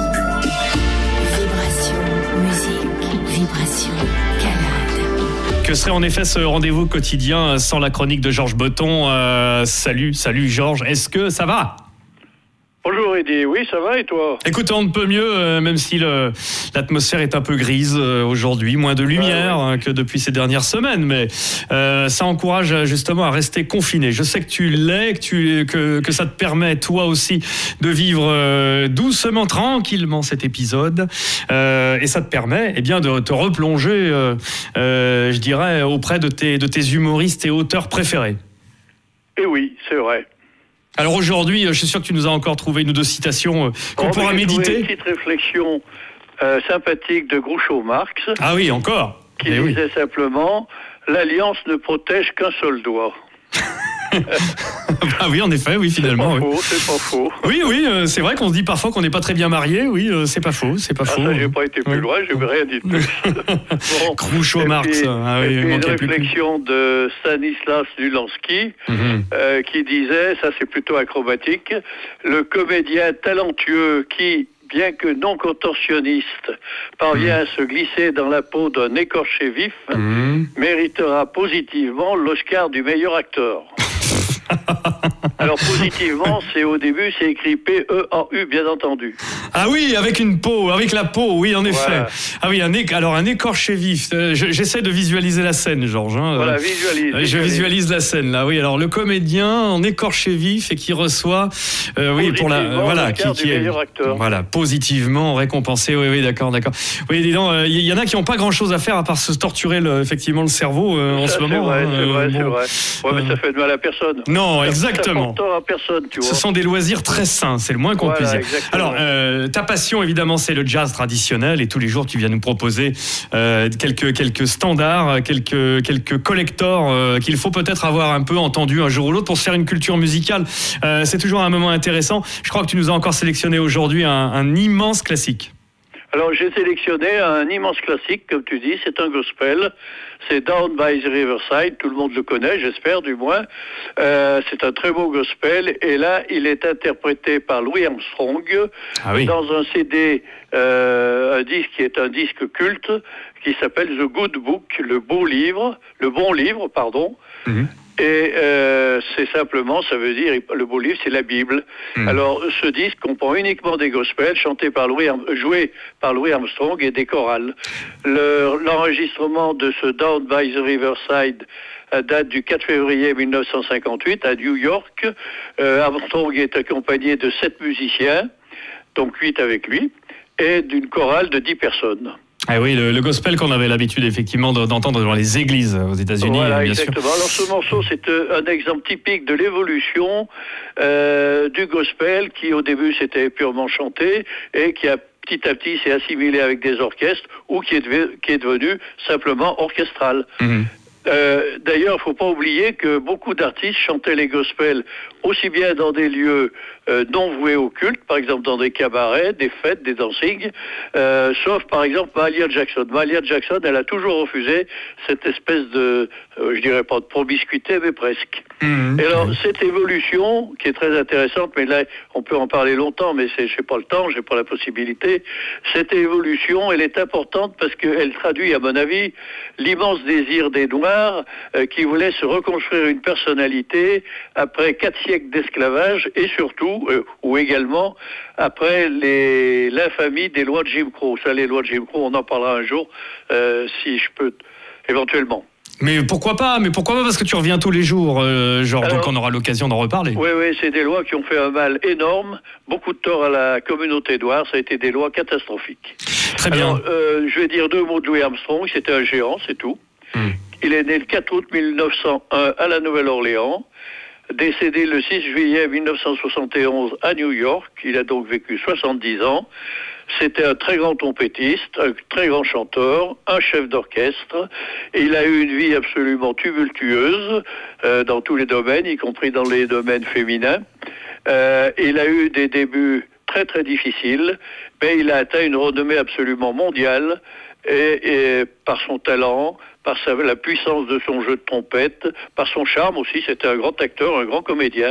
Vibration, musique, vibration, calade. Que serait en effet ce rendez-vous quotidien sans la chronique de Georges Botton? euh, Salut, salut Georges. Est-ce que ça va? Bonjour Eddy, oui ça va et toi? Écoute, on ne peut mieux, euh, même si le, l'atmosphère est un peu grise euh, aujourd'hui, moins de lumière ouais, ouais. hein, que depuis ces dernières semaines, mais euh, ça encourage justement à rester confiné. Je sais que tu l'es, que, tu, que, que ça te permet toi aussi de vivre euh, doucement, tranquillement cet épisode, euh, et ça te permet eh bien, de te replonger, euh, euh, je dirais, auprès de tes, de tes humoristes et auteurs préférés. Eh oui, c'est vrai. Alors aujourd'hui, je suis sûr que tu nous as encore trouvé une ou deux citations euh, qu'on oh, pourra j'ai méditer. Trouvé une petite réflexion euh, sympathique de Groucho-Marx. Ah oui, encore. Qui Mais disait oui. simplement « L'alliance ne protège qu'un seul doigt ». Ah oui, en effet, oui, finalement. C'est pas oui. faux, c'est pas faux. Oui, oui, euh, c'est vrai qu'on se dit parfois qu'on n'est pas très bien marié. Oui, euh, c'est pas faux, c'est pas Ah, faux. ça, j'ai pas été plus Oui. loin, j'ai rien dit de plus. Bon. Groucho-Marx. Ah oui, et il puis une manquait plus que- réflexion de Stanislas Lulanski Mhm. euh, qui disait, ça c'est plutôt acrobatique, le comédien talentueux qui, bien que non contorsionniste, parvient à se glisser dans la peau d'un écorché vif, Mhm. méritera positivement l'Oscar du meilleur acteur. Alors positivement, c'est au début, c'est écrit P E A U, bien entendu. Ah oui, avec une peau, avec la peau, oui, en effet. Voilà. Ah oui, un é- alors un écorché vif. Euh, je- j'essaie de visualiser la scène, Georges. hein. Voilà, Euh, visualise. euh, Je visualise la scène là, oui. Alors le comédien en écorché vif et qui reçoit, euh, oui, pour la, euh, Positivement, voilà, l'Oscar qui, du qui est, meilleur acteur. voilà, positivement récompensé. Oui, oui, d'accord, d'accord. Oui, dis donc, il y, y en a qui n'ont pas grand-chose à faire à part se torturer le, effectivement le cerveau euh, en Ça, ce c'est moment. vrai, hein, c'est vrai, euh, c'est bon. vrai. Ouais, mais ça fait de mal à personne. Non, Ça- exactement. Ça porte tort à personne, tu vois. Ce sont des loisirs très sains, c'est le moins qu'on Voilà, puisse dire. exactement. Alors, euh, ta passion, évidemment, c'est le jazz traditionnel, et tous les jours, tu viens nous proposer euh, quelques, quelques standards, quelques, quelques collectors euh, qu'il faut peut-être avoir un peu entendu un jour ou l'autre pour se faire une culture musicale. Euh, c'est toujours un moment intéressant. Je crois que tu nous as encore sélectionné aujourd'hui un, un immense classique. Alors j'ai sélectionné un immense classique, comme tu dis, c'est un gospel c'est Down by the Riverside, tout le monde le connaît, j'espère du moins. Euh, c'est un très beau gospel, et là, il est interprété par Louis Armstrong ah oui. dans un C D, euh, un disque qui est un disque culte, qui s'appelle The Good Book, le beau livre, le bon livre, pardon. Mm-hmm. Et euh, c'est simplement, ça veut dire, le beau livre, c'est la Bible. Mmh. Alors, ce disque comprend uniquement des gospels chantés par Louis, joués par Louis Armstrong et des chorales. Le, l'enregistrement de ce Down by the Riverside date du quatre février mille neuf cent cinquante-huit à New York. Euh, Armstrong est accompagné de sept musiciens, donc huit avec lui, et d'une chorale de dix personnes. Ah oui, le, le gospel qu'on avait l'habitude effectivement d'entendre dans les églises aux États-Unis. Voilà, bien exactement. sûr. Alors ce morceau, c'est un exemple typique de l'évolution euh, du gospel qui au début c'était purement chanté et qui a petit à petit s'est assimilé avec des orchestres ou qui est, de, qui est devenu simplement orchestral. Mmh. Euh, d'ailleurs, il ne faut pas oublier que beaucoup d'artistes chantaient les gospels aussi bien dans des lieux euh, non voués au culte, par exemple dans des cabarets, des fêtes, des dancings, euh, sauf par exemple Mahalia Jackson. Mahalia Jackson, elle a toujours refusé cette espèce de, euh, je dirais pas de promiscuité, mais presque. Mmh. Et alors, cette évolution, qui est très intéressante, mais là, on peut en parler longtemps, mais c'est, j'ai pas le temps, j'ai pas la possibilité, cette évolution, elle est importante parce qu'elle traduit, à mon avis, l'immense désir des Noirs euh, qui voulaient se reconstruire une personnalité après quatre siècles d'esclavage et surtout, euh, ou également, après les, l'infamie des lois de Jim Crow. Ça, les lois de Jim Crow, on en parlera un jour, euh, si je peux, éventuellement. Mais pourquoi pas Mais pourquoi pas Parce que tu reviens tous les jours, euh, genre, Alors, donc on aura l'occasion d'en reparler. Oui, oui, c'est des lois qui ont fait un mal énorme, beaucoup de tort à la communauté noire, ça a été des lois catastrophiques. Très bien. Alors, euh, je vais dire deux mots de Louis Armstrong, c'était un géant, c'est tout. Hum. Il est né le quatre août mille neuf cent un à la Nouvelle-Orléans, décédé le six juillet mille neuf cent soixante et onze à New York, il a donc vécu soixante-dix ans. C'était un très grand trompettiste, un très grand chanteur, un chef d'orchestre. Et il a eu une vie absolument tumultueuse euh, dans tous les domaines, y compris dans les domaines féminins. Euh, il a eu des débuts très très difficiles, mais il a atteint une renommée absolument mondiale et, et par son talent, par sa, la puissance de son jeu de trompette, par son charme aussi, c'était un grand acteur, un grand comédien,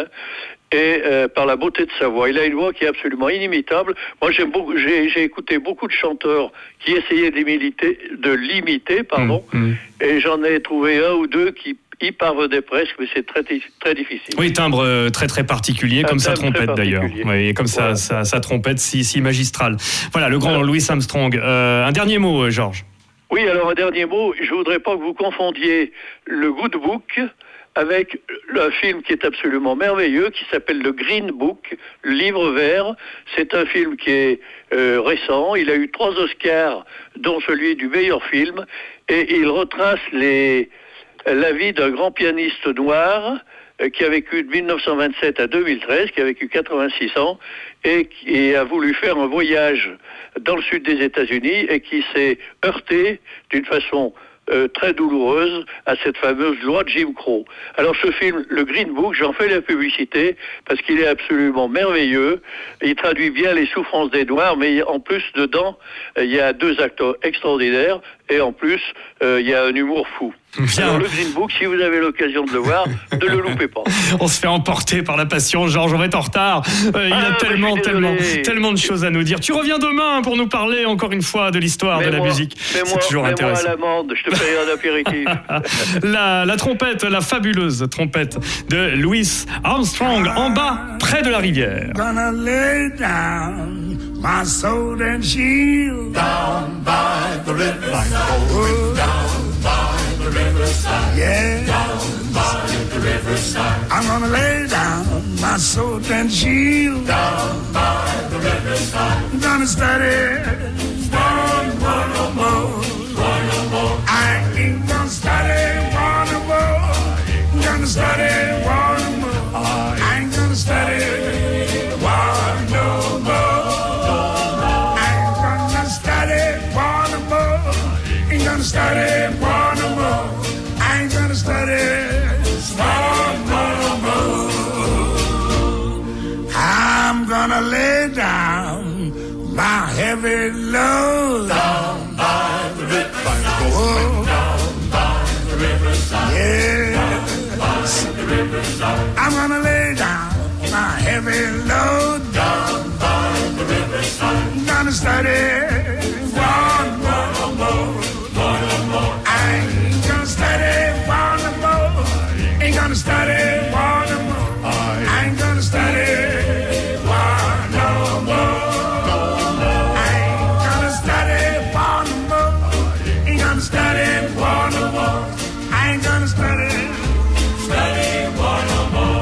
et euh, par la beauté de sa voix. Il a une voix qui est absolument inimitable. Moi, j'aime beaucoup, j'ai, j'ai écouté beaucoup de chanteurs qui essayaient d'imiter, de l'imiter, pardon, mmh, mmh. et j'en ai trouvé un ou deux qui y parvenait presque, mais c'est très, très difficile. Oui, timbre euh, très très particulier, un comme sa trompette d'ailleurs. Oui, et comme voilà. sa, sa, sa trompette si, si magistrale. Voilà, le grand voilà. Louis Armstrong. Euh, un dernier mot, Georges. Oui, alors un dernier mot. Je voudrais pas que vous confondiez le Good Book avec un film qui est absolument merveilleux, qui s'appelle le Green Book, le livre vert. C'est un film qui est euh, récent. Il a eu trois Oscars, dont celui du meilleur film, et il retrace les la vie d'un grand pianiste noir euh, qui a vécu de mille neuf cent vingt-sept à deux mille treize, qui a vécu quatre-vingt-six ans et qui a voulu faire un voyage dans le sud des États-Unis et qui s'est heurté d'une façon euh, très douloureuse à cette fameuse loi de Jim Crow. Alors ce film, le Green Book, j'en fais la publicité parce qu'il est absolument merveilleux. Il traduit bien les souffrances des Noirs, mais en plus dedans, il y a deux acteurs extraordinaires et en plus, euh, il y a un humour fou. Bien. Alors le Green Book, si vous avez l'occasion de le voir, ne le loupez pas. On se fait emporter par la passion, Georges, on va être en retard. Euh, il ah, a tellement, tellement, tellement de choses à nous dire. Tu reviens demain pour nous parler encore une fois de l'histoire mais de moi, la musique. C'est moi, toujours mais intéressant. Moi à l'amende, je te paye un apéritif. la, la trompette, la fabuleuse trompette de Louis Armstrong, en bas, près de la rivière. Gonna lay down my sword and shield down by the riverside. Down by the riverside. Yeah. Down by the riverside. I'm gonna lay down my sword and shield down by the riverside. I'm gonna study one, one or more. One or more. I ain't gonna study one or more. I'm gonna study one or more. I ain't gonna study one no more. I ain't gonna study one or more. Ain't gonna study one or more. I ain't gonna study one no more. I'm gonna lay down my heavy load down by the river. Oh, down by I'm gonna lay down my heavy load down by the riverside. I'm gonna study one more, more, more. I ain't gonna study one more. Ain't gonna study one more. I ain't gonna study one no more. I ain't gonna study one more. Ain't gonna study one no more. I ain't gonna study study one no more.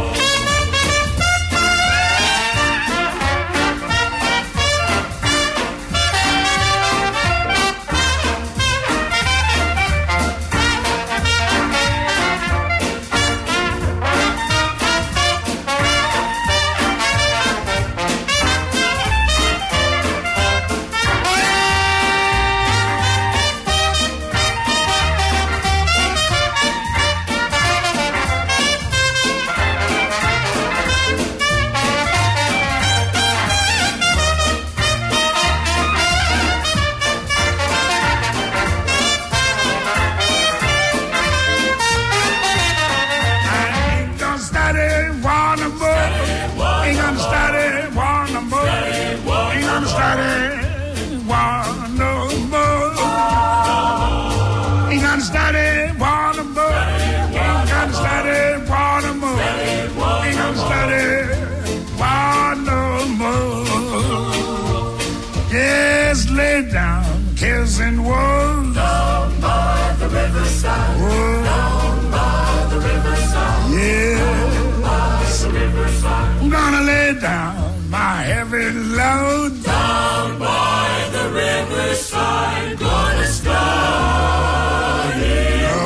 And woe down by the riverside, whoa. Down by the riverside, yeah. Down by the riverside. I'm gonna lay down my heavy load down by the riverside. Gonna start it no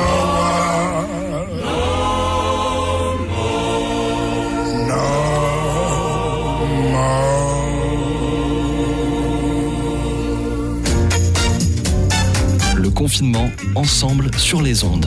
more, no more, no more. Confinement, ensemble sur les ondes.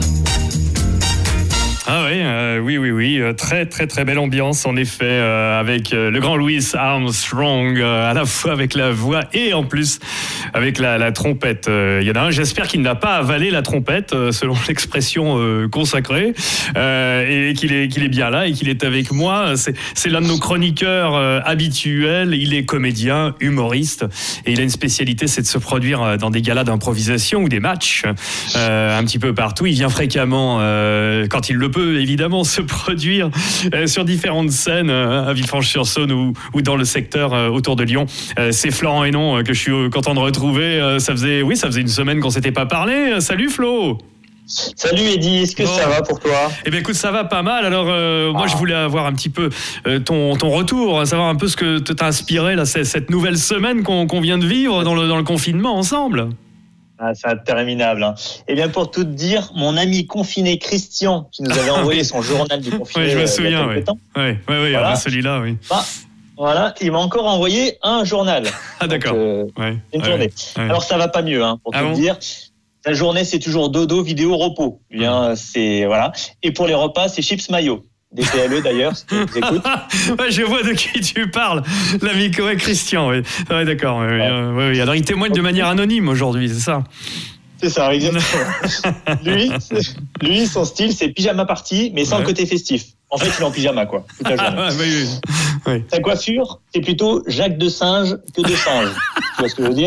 Ah oui, euh, oui, oui, oui, euh, très, très, très belle ambiance en effet, euh, avec euh, le grand Louis Armstrong, euh, à la fois avec la voix et en plus avec la, la trompette. Il euh, y en a un, j'espère qu'il n'a pas avalé la trompette, euh, selon l'expression euh, consacrée, euh, et qu'il est, qu'il est bien là et qu'il est avec moi. C'est, c'est l'un de nos chroniqueurs euh, habituels. Il est comédien, humoriste, et il a une spécialité, c'est de se produire dans des galas d'improvisation ou des matchs, euh, un petit peu partout. Il vient fréquemment, euh, quand il le peut évidemment, se produire euh, sur différentes scènes euh, à Villefranche-sur-Saône ou, ou dans le secteur euh, autour de Lyon. Euh, c'est Florent Hénon euh, que je suis euh, content de retrouver. Euh, ça faisait, oui, ça faisait une semaine qu'on s'était pas parlé. Euh, salut Flo. Salut Eddy, est-ce que bon. Ça va pour toi ? Eh bien écoute, ça va pas mal. Alors euh, ah. moi je voulais avoir un petit peu euh, ton, ton retour, savoir un peu ce que t'a inspiré là, cette nouvelle semaine qu'on, qu'on vient de vivre dans le, dans le confinement ensemble. Ah, c'est interminable. Hein. Eh bien, pour tout te dire, mon ami confiné Christian, qui nous avait envoyé son journal du confiné. Oui, je me souviens, oui. Oui, oui, oui, voilà. Celui-là, oui. Bah, voilà, il m'a encore envoyé un journal. Ah, d'accord. Donc, euh, ouais, une ouais, journée. Ouais. Alors, ça va pas mieux, hein, pour ah tout bon te dire. La journée, c'est toujours dodo, vidéo, repos. Eh bien, mmh. c'est, voilà. Et pour les repas, c'est chips mayo. Des P L E d'ailleurs, si tu nous écoutes. Ouais, je vois de qui tu parles, l'ami ouais, Christian. Oui, ouais, d'accord. Oui, ouais. Euh, oui. Alors il témoigne de manière anonyme aujourd'hui, c'est ça ? C'est ça, exactement. lui, lui, son style, c'est pyjama party, mais sans ouais. le côté festif. En fait, il est en pyjama, quoi, toute la journée. Ah, oui, oui. Oui. Sa coiffure, c'est plutôt Jacques de singe que de singe. Tu vois ce que je veux dire ?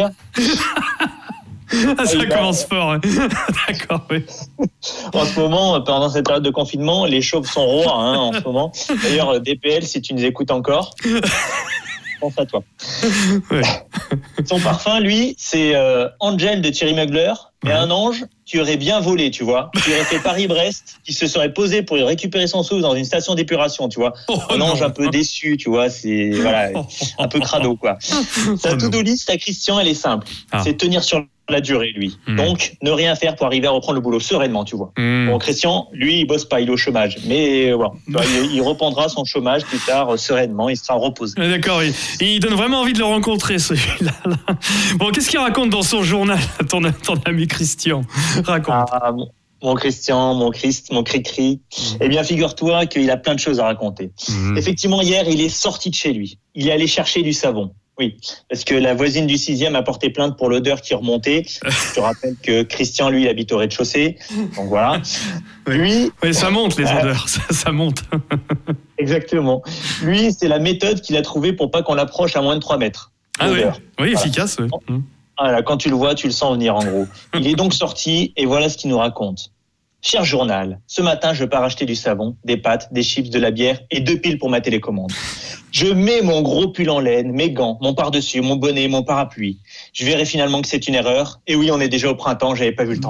Ah, ça ah, commence a... fort, hein. D'accord, oui. En ce moment, pendant cette période de confinement, les chauves sont rois, hein, en ce moment. D'ailleurs, D P L, si tu nous écoutes encore, pense à toi. Ouais. Son parfum, lui, c'est euh, Angel de Thierry Mugler, mais ouais. un ange qui aurait bien volé, tu vois. Qui aurait fait Paris-Brest, qui se serait posé pour récupérer son souffle dans une station d'épuration, tu vois. Oh, un ange non. un peu déçu, tu vois, c'est voilà, un peu crado, quoi. Sa oh, to-do list à Christian, elle est simple. Ah. C'est tenir sur la durée, lui. Mmh. Donc, ne rien faire pour arriver à reprendre le boulot sereinement, tu vois. Mmh. Bon, Christian, lui, il bosse pas, il est au chômage. Mais voilà, il, il reprendra son chômage plus tard, euh, sereinement, il sera reposé. D'accord, il, il donne vraiment envie de le rencontrer, celui-là. Là. Bon, qu'est-ce qu'il raconte dans son journal, ton, ton ami Christian ? Raconte. Ah, bon. Mon Christian, mon Christ, mon cri-cri. Mmh. Eh bien, figure-toi qu'il a plein de choses à raconter. Mmh. Effectivement, hier, il est sorti de chez lui. Il est allé chercher du savon. Oui, parce que la voisine du sixième a porté plainte pour l'odeur qui remontait. Je te rappelle que Christian, lui, habite au rez-de-chaussée. Donc voilà. Lui, oui, ça monte les odeurs, ça, ça monte. Exactement. Lui, c'est la méthode qu'il a trouvée pour pas qu'on l'approche à moins de trois mètres. Ah oui, oui, voilà. efficace. Oui. Voilà, quand tu le vois, tu le sens venir en gros. Il est donc sorti et voilà ce qu'il nous raconte. Cher journal, ce matin, je pars acheter du savon, des pâtes, des chips, de la bière et deux piles pour ma télécommande. Je mets mon gros pull en laine, mes gants, mon pardessus, mon bonnet, mon parapluie. Je verrai finalement que c'est une erreur. Et oui, on est déjà au printemps, j'avais pas vu le temps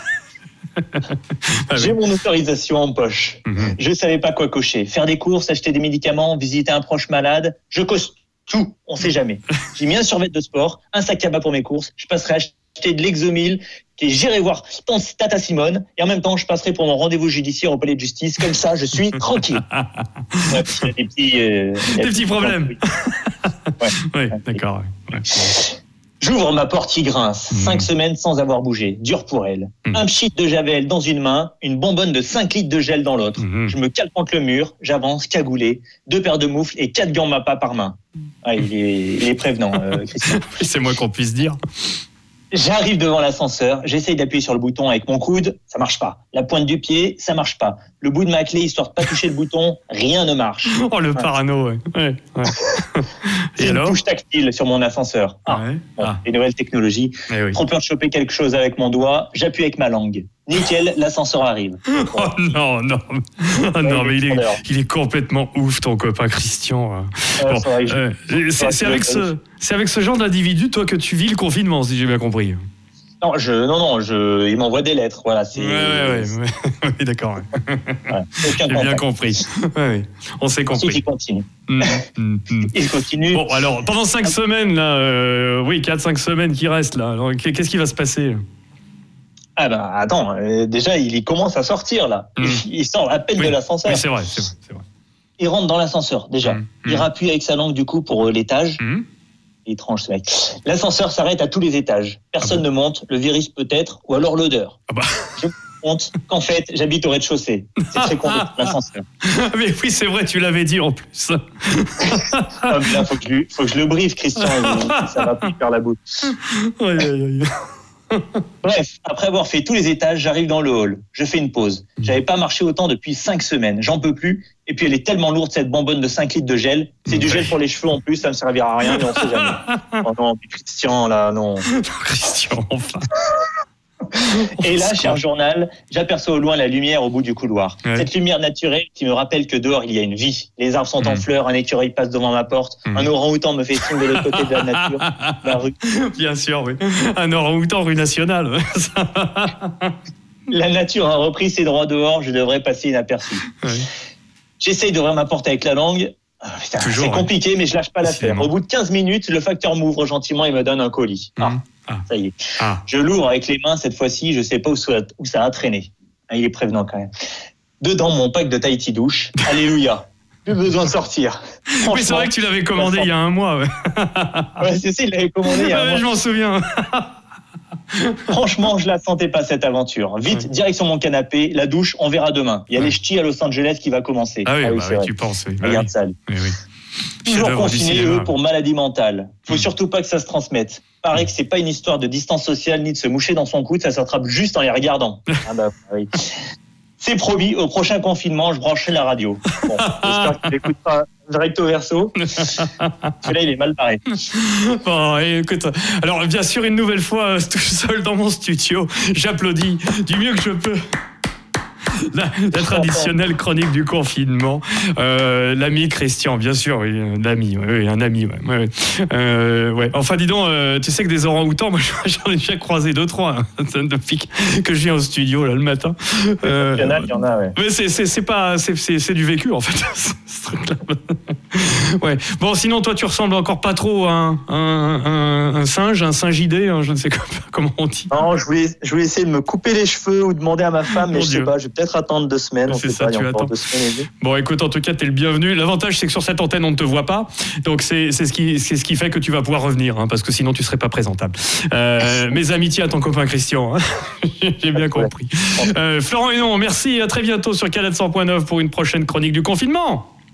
passer. J'ai mon autorisation en poche. Mm-hmm. Je savais pas quoi cocher. Faire des courses, acheter des médicaments, visiter un proche malade. Je coche tout, on sait jamais. J'ai mis un survêt de sport, un sac à bas pour mes courses. Je passerai acheter de l'Exomil, et j'irai voir Tata Simone, et en même temps, je passerai pour mon rendez-vous judiciaire au palais de justice. Comme ça, je suis tranquille. Ouais, il y a des petits, euh, des petits problèmes. Ouais. Oui, d'accord. Ouais. J'ouvre ma porte qui grince. Mmh. Cinq semaines sans avoir bougé. Dur pour elle. Mmh. Un pchit de javel dans une main, une bonbonne de cinq litres de gel dans l'autre. Mmh. Je me cale contre le mur, j'avance, cagoulé, deux paires de moufles et quatre gants Mappa par main. Ah, il est, il est prévenant, euh, Christian. C'est moins qu'on puisse dire. J'arrive devant l'ascenseur, j'essaye d'appuyer sur le bouton avec mon coude, ça marche pas. La pointe du pied, ça marche pas. Le bout de ma clé, histoire de pas toucher le bouton, rien ne marche. Oh, le ouais. parano, ouais. ouais, ouais. C'est une touche tactile sur mon ascenseur. Ah, ouais. bon, ah. Les nouvelles technologies. Eh oui. Trop peur de choper quelque chose avec mon doigt, j'appuie avec ma langue. Nickel, l'ascenseur arrive. Oh non, non. Oh, non, mais il est, il est complètement ouf, ton copain Christian. Ouais, bon, vrai, euh, c'est, c'est, avec ce, c'est avec ce genre d'individu, toi, que tu vis le confinement, si j'ai bien compris. Non, je, non, non, je, il m'envoie des lettres, voilà. C'est, ouais, ouais, ouais, ouais. Oui, d'accord. Ouais. Ouais, j'ai bien compris. Ouais, ouais. On s'est compris. Ensuite, il continue. Mmh, mmh, mmh. Il continue. Bon, alors, pendant cinq ah. semaines, là, euh, oui, quatre cinq semaines qui restent, là, alors, qu'est-ce qui va se passer ? Ah ben attends, euh, déjà il commence à sortir là. Mmh. Il, il sort à peine oui. de l'ascenseur. Oui, c'est vrai, c'est vrai, c'est vrai. Il rentre dans l'ascenseur déjà. Mmh. Il rappuie avec sa langue du coup pour euh, l'étage. Mmh. Étrange ce mec. L'ascenseur s'arrête à tous les étages. Personne ah bon. ne monte, le virus peut-être, ou alors l'odeur. Ah bah. Je me compte qu'en fait j'habite au rez-de-chaussée. C'est très con l'ascenseur. Mais oui c'est vrai, tu l'avais dit en plus. Ah, mais là faut que je, faut que je le briefe Christian, ça va plus faire la boue. Aïe aïe aïe. Bref, après avoir fait tous les étages, j'arrive dans le hall. Je fais une pause. J'avais pas marché autant depuis cinq semaines. J'en peux plus. Et puis elle est tellement lourde, cette bonbonne de cinq litres de gel. C'est ouais. du gel pour les cheveux en plus, ça ne servira à rien, mais on sait jamais. Oh non, Christian, là, non. Christian, enfin. Et là, cher journal, j'aperçois au loin la lumière au bout du couloir. Ouais. Cette lumière naturelle qui me rappelle que dehors, il y a une vie. Les arbres sont mmh. en fleurs, un écureuil passe devant ma porte, mmh. un orang-outan me fait signe de l'autre côté de la nature, la rue. Bien sûr, oui. Un orang-outan rue nationale. La nature a repris ses droits dehors, je devrais passer inaperçu. Ouais. J'essaye d'ouvrir ma porte avec la langue. Ah, putain, Toujours, c'est compliqué, ouais. mais je lâche pas l'affaire. Au bout de quinze minutes, le facteur m'ouvre gentiment et me donne un colis. Mmh. Ah. Ah. Ça y est. Ah. Je l'ouvre avec les mains cette fois-ci, je sais pas où ça, où ça a traîné. Ah, il est prévenant quand même. Dedans, mon pack de Tahiti douche. Alléluia. Plus besoin de sortir. Oui, c'est vrai que tu l'avais commandé il y a un mois. Ouais, ouais c'est ça, il l'avait commandé il y a un ouais, mois. Je m'en souviens. Franchement, je la sentais pas cette aventure. Vite, ouais. direct sur mon canapé, la douche, on verra demain. Il y a ouais. les ch'tis à Los Angeles qui va commencer. Ah oui, ah oui bah c'est oui, vrai. Tu penses. Oui. Regarde oui. ça. Oui, oui. Toujours confinés, eux, pour maladie mentale. Faut mmh. surtout pas que ça se transmette. Paraît que c'est pas une histoire de distance sociale ni de se moucher dans son coude, ça s'attrape juste en les regardant. Ah bah oui. C'est promis, au prochain confinement, je brancherai la radio. Bon, j'espère qu'il écoutera recto verso. Celui-là, il est mal barré. Bon, écoute, alors bien sûr, une nouvelle fois, tout seul dans mon studio, j'applaudis du mieux que je peux. La, la traditionnelle chronique du confinement. Euh, l'ami Christian, bien sûr, oui, l'ami, oui, oui, un ami. Ouais, ouais. Euh, ouais. Enfin, dis donc, euh, tu sais que des orang-outans, moi j'en ai déjà croisé deux, trois, hein, depuis que je viens au studio là, le matin. Euh, il y en a, il y en a, ouais. Mais c'est, c'est, c'est pas, c'est, c'est, c'est du vécu en fait, ce truc-là. Ouais. Bon, sinon, toi, tu ressembles encore pas trop à un, un, un, un singe, un singidé, hein, je ne sais pas comment on dit. Non, je voulais, je voulais essayer de me couper les cheveux ou demander à ma femme, mais Mon je Dieu. sais pas, je vais peut-être attendre deux semaines. C'est ça, pas, tu attends. Bon, écoute, en tout cas, t'es le bienvenu. L'avantage, c'est que sur cette antenne, on ne te voit pas. Donc, c'est, c'est, ce, qui, c'est ce qui fait que tu vas pouvoir revenir, hein, parce que sinon, tu serais pas présentable. Euh, mes amitiés à ton copain Christian. Hein. J'ai bien compris. Euh, Florent Hénon, merci. À très bientôt sur Calade cent point neuf pour une prochaine chronique du confinement.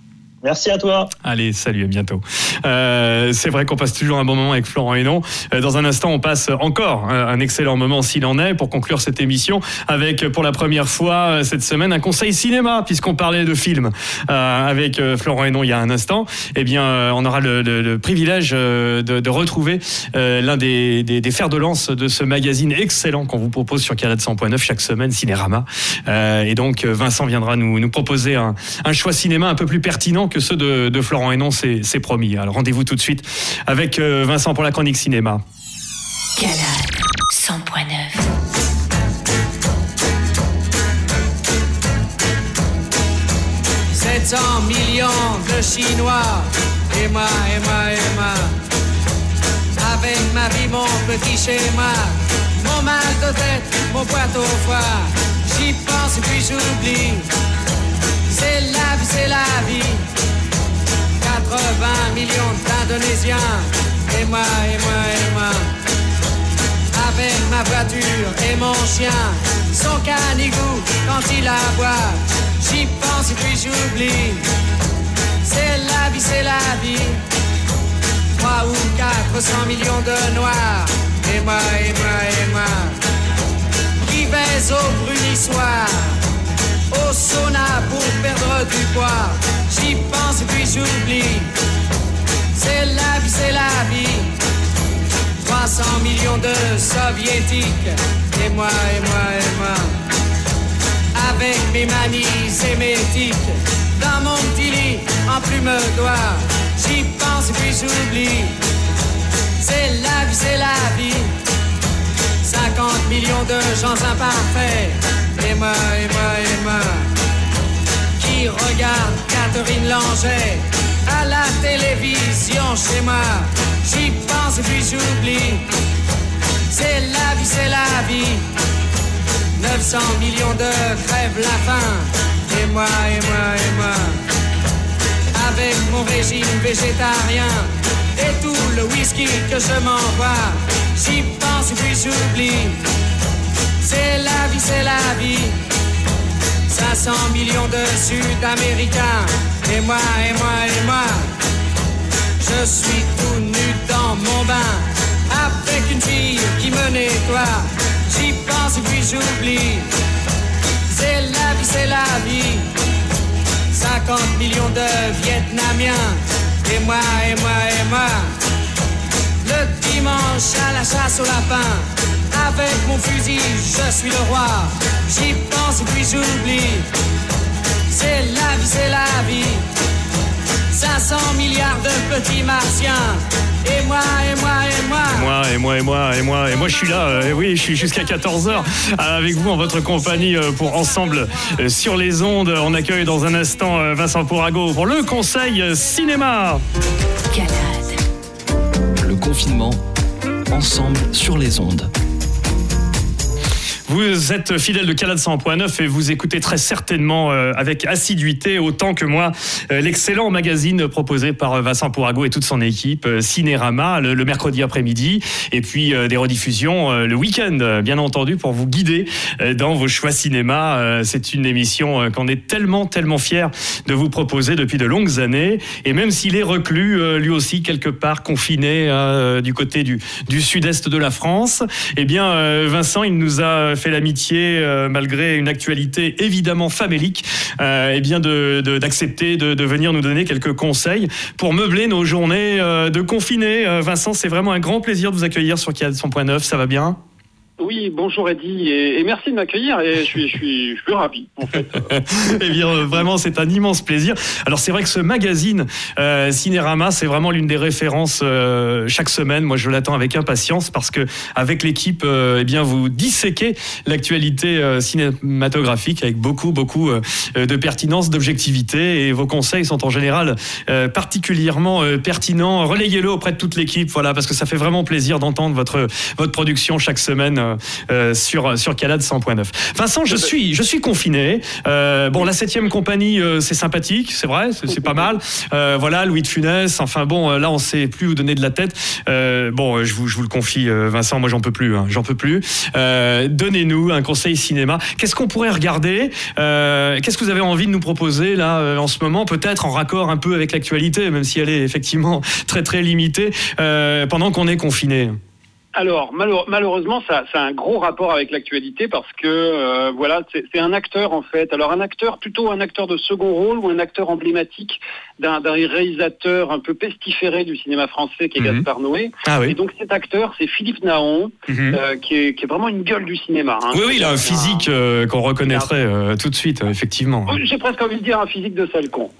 Merci à toi. Allez, salut, à bientôt. Euh, c'est vrai qu'on passe toujours un bon moment avec Florent Hénon. Euh, dans un instant, on passe encore un, un excellent moment s'il en est pour conclure cette émission avec, pour la première fois cette semaine, un conseil cinéma, puisqu'on parlait de films euh, avec euh, Florent Hénon il y a un instant. Eh bien, euh, on aura le, le, le privilège euh, de, de retrouver euh, l'un des, des, des fers de lance de ce magazine excellent qu'on vous propose sur Calade cent point neuf chaque semaine, Cinérama. Euh, et donc, Vincent viendra nous, nous proposer un, un choix cinéma un peu plus pertinent que ceux de, de Florent Hénon, c'est, c'est promis. Alors rendez-vous tout de suite avec euh, Vincent pour la chronique cinéma. Calade cent point neuf. sept cents millions de Chinois, et moi, et moi, et moi. Avec ma vie, mon petit schéma, mon mal de tête, mon boîte au foie. J'y pense et puis j'oublie. C'est la vie, c'est la vie. quatre-vingts millions d'Indonésiens. Et moi, et moi, et moi. Avec ma voiture et mon chien, son canigou quand il aboie. J'y pense et puis j'oublie. C'est la vie, c'est la vie. Trois ou quatre cents millions de noirs. Et moi, et moi, et moi. Qui baise au brunissoir, au sauna pour perdre du poids. J'y pense et puis j'oublie. C'est la vie, c'est la vie. trois cents millions de soviétiques. Et moi, et moi, et moi. Avec mes manies et mes tics. Dans mon petit lit, en plume d'oie. J'y pense et puis j'oublie. C'est la vie, c'est la vie. cinquante millions de gens imparfaits. Et moi, et moi, et moi. Qui regarde Catherine Langeais à la télévision chez moi. J'y pense et puis j'oublie. C'est la vie, c'est la vie. neuf cents millions de crèvent la faim. Et moi, et moi, et moi. Avec mon régime végétarien et tout le whisky que je m'envoie. J'y pense et puis j'oublie. C'est la vie, c'est la vie. cinq cents millions de Sud-Américains. Et moi, et moi, et moi. Je suis tout nu dans mon bain, avec une fille qui me nettoie. J'y pense et puis j'oublie. C'est la vie, c'est la vie. cinquante millions de Vietnamiens. Et moi, et moi, et moi. Le dimanche à la chasse au lapin, avec mon fusil, je suis le roi. J'y pense et puis j'oublie. C'est la vie, c'est la vie. cinq cents milliards de petits martiens. Et moi, et moi, et moi. Et moi, et moi, et moi, et moi, et moi, je suis là. Euh, oui, je suis jusqu'à quatorze heures avec vous en votre compagnie euh, pour Ensemble euh, sur les ondes. On accueille dans un instant euh, Vincent Pourago pour le conseil euh, cinéma. Calade. Le confinement, Ensemble sur les ondes. Vous êtes fidèle de Calade cent point neuf et vous écoutez très certainement euh, avec assiduité, autant que moi, euh, l'excellent magazine proposé par Vincent Pourago et toute son équipe, euh, Cinérama, le, le mercredi après-midi, et puis euh, des rediffusions euh, le week-end, bien entendu, pour vous guider euh, dans vos choix cinéma. Euh, c'est une émission euh, qu'on est tellement, tellement fiers de vous proposer depuis de longues années. Et même s'il est reclus, euh, lui aussi, quelque part, confiné euh, du côté du, du sud-est de la France, eh bien, euh, Vincent, il nous a fait l'amitié, euh, malgré une actualité évidemment famélique, euh, eh bien de, de, d'accepter de, de venir nous donner quelques conseils pour meubler nos journées euh, de confinés. Euh, Vincent, c'est vraiment un grand plaisir de vous accueillir sur Calade cent point neuf. Ça va bien ? Oui, bonjour Eddy, et, et merci de m'accueillir, et je suis, je suis, je suis ravi, en fait. Eh bien, vraiment, c'est un immense plaisir. Alors, c'est vrai que ce magazine euh, Cinérama, c'est vraiment l'une des références euh, chaque semaine. Moi, je l'attends avec impatience parce que avec l'équipe, euh, eh bien, vous disséquez l'actualité euh, cinématographique avec beaucoup, beaucoup euh, de pertinence, d'objectivité, et vos conseils sont en général euh, particulièrement euh, pertinents. Relayez-le auprès de toute l'équipe, voilà, parce que ça fait vraiment plaisir d'entendre votre votre production chaque semaine. euh, euh, sur sur Calade cent point neuf. Vincent, je suis je suis confiné. Euh, bon, la septième compagnie, euh, c'est sympathique, c'est vrai, c'est, c'est pas mal. Euh, voilà, Louis de Funès. Enfin bon, euh, là, on sait plus où donner de la tête. Euh, bon, je vous je vous le confie, euh, Vincent, moi j'en peux plus, hein, j'en peux plus. Euh, donnez-nous un conseil cinéma. Qu'est-ce qu'on pourrait regarder? euh, Qu'est-ce que vous avez envie de nous proposer là euh, en ce moment, peut-être en raccord un peu avec l'actualité, même si elle est effectivement très très limitée, euh, pendant qu'on est confiné? Alors, malheure- malheureusement, ça, ça a un gros rapport avec l'actualité parce que, euh, voilà, c'est, c'est un acteur, en fait. Alors, un acteur, plutôt un acteur de second rôle ou un acteur emblématique d'un, d'un réalisateur un peu pestiféré du cinéma français qui est mmh. Gaspard Noé. Ah oui. Et donc, cet acteur, c'est Philippe Naon, mmh. euh, qui, est, qui est vraiment une gueule du cinéma. Hein. Oui, oui, il a un physique euh, qu'on reconnaîtrait euh, tout de suite, euh, effectivement. J'ai presque envie de dire un physique de sale con.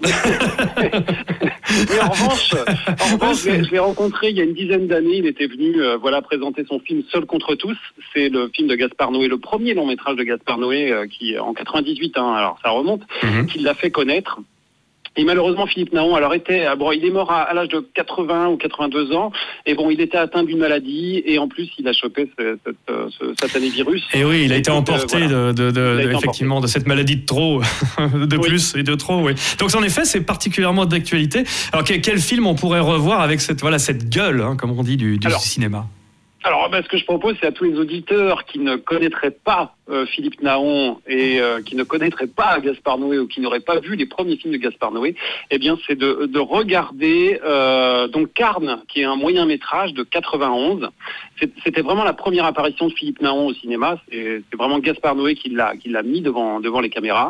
Mais en revanche, en revanche je, l'ai, je l'ai rencontré il y a une dizaine d'années. Il était venu euh, voilà, présenter son film Seul contre tous. C'est le film de Gaspard Noé, le premier long métrage de Gaspard Noé, euh, qui en quatre-vingt-dix-huit, hein, alors ça remonte, mmh. qui l'a fait connaître. Et malheureusement, Philippe Naon, alors était, bon, il est mort à, à l'âge de quatre-vingts ou quatre-vingt-deux ans. Et bon, il était atteint d'une maladie. Et en plus, il a chopé ce, ce, ce, ce satané virus. Et oui, il a été donc, emporté, euh, voilà. de, de, de, de effectivement, emporté. de cette maladie de trop, de oui. plus et de trop, oui. Donc, en effet, c'est particulièrement d'actualité. Alors, quel, quel film on pourrait revoir avec cette, voilà, cette gueule, hein, comme on dit, du, du alors, cinéma? Alors, ben, ce que je propose, c'est à tous les auditeurs qui ne connaîtraient pas euh, Philippe Naon et euh, qui ne connaîtraient pas Gaspard Noé ou qui n'auraient pas vu les premiers films de Gaspard Noé, eh bien, c'est de, de regarder euh, donc Carne, qui est un moyen métrage de quatre-vingt-onze. C'est, c'était vraiment la première apparition de Philippe Naon au cinéma. C'est, c'est vraiment Gaspard Noé qui l'a, qui l'a mis devant, devant les caméras.